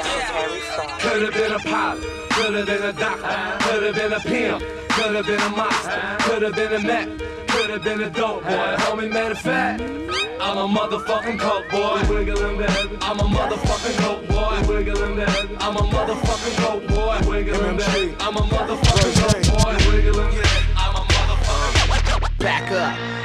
Could've been a pilot, could've been a doctor, could've been a pimp, could've been a monster, could've been a Mac, could've been a dope boy. Homie, matter of fact, I'm a motherfucking coke boy. Wiggling the heaven. I'm a motherfucking coke boy. Wiggling the heaven. I'm a motherfucking coke boy. Wiggling the heaven. I'm a motherfucking coke boy. Wiggling the heaven. I'm a motherfucking. Back up.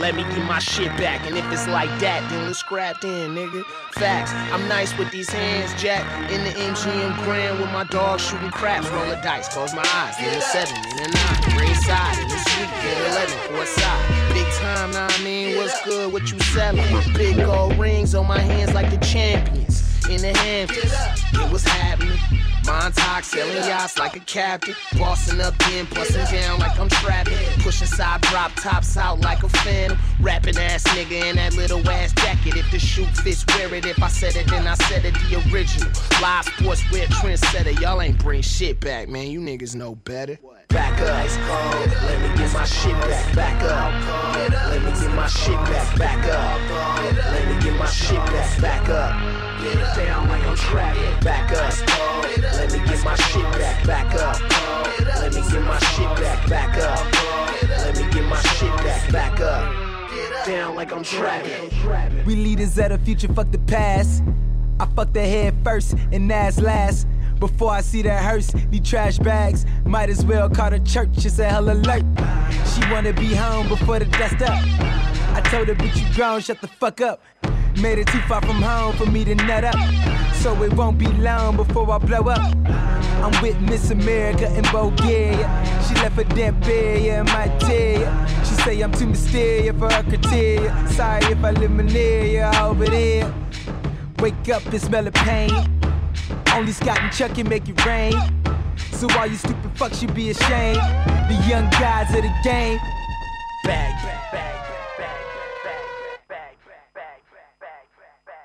let me get my shit back. And if it's like that, then let's scrap then, nigga. Facts, I'm nice with these hands, Jack. In the MGM Grand with my dog shooting craps. Roll the dice, close my eyes. In the 7, in the 9, ringside, in the suite, in the 11, fourth side. Big time, know what I mean? What's good, what you selling? Big gold rings on my hands like the champions. In the Hamptons, it was happening. Montauk selling yachts like a captain. Bossing up in, busting down like I'm trapping. Pushing side drop tops out like a phantom. Rapping ass nigga in that little ass jacket. If the shoe fits, wear it. If I said it, then I said it, the original. Live sports wear trendsetter. Y'all ain't bring shit back, man. You niggas know better. Back up, let me get my shit back. Back up, let me get my shit back. Back up, let me get my shit back. Back up. Get it down like I'm trapping. Back up, let me get my shit back. Back up, let me get my shit back. Back up, let me get my shit back. Back up, get down like I'm trapping. We leaders of the future, fuck the past. I fuck the head first and ass last. Before I see that hearse, need trash bags. Might as well call the church, it's a hell alert. She wanna be home before the dust up. I told her, bitch, you grown, shut the fuck up. Made it too far from home for me to nut up. So it won't be long before I blow up. I'm with Miss America in Bulgaria. She left her damn bed, yeah, I might tell ya. She say I'm too mysterious for her criteria. Sorry if I live near ya over there. Wake up and smell of pain. Only Scott and Chuck can make it rain. So all you stupid fucks should be ashamed. The young guys of the game. Bag, bag, bag.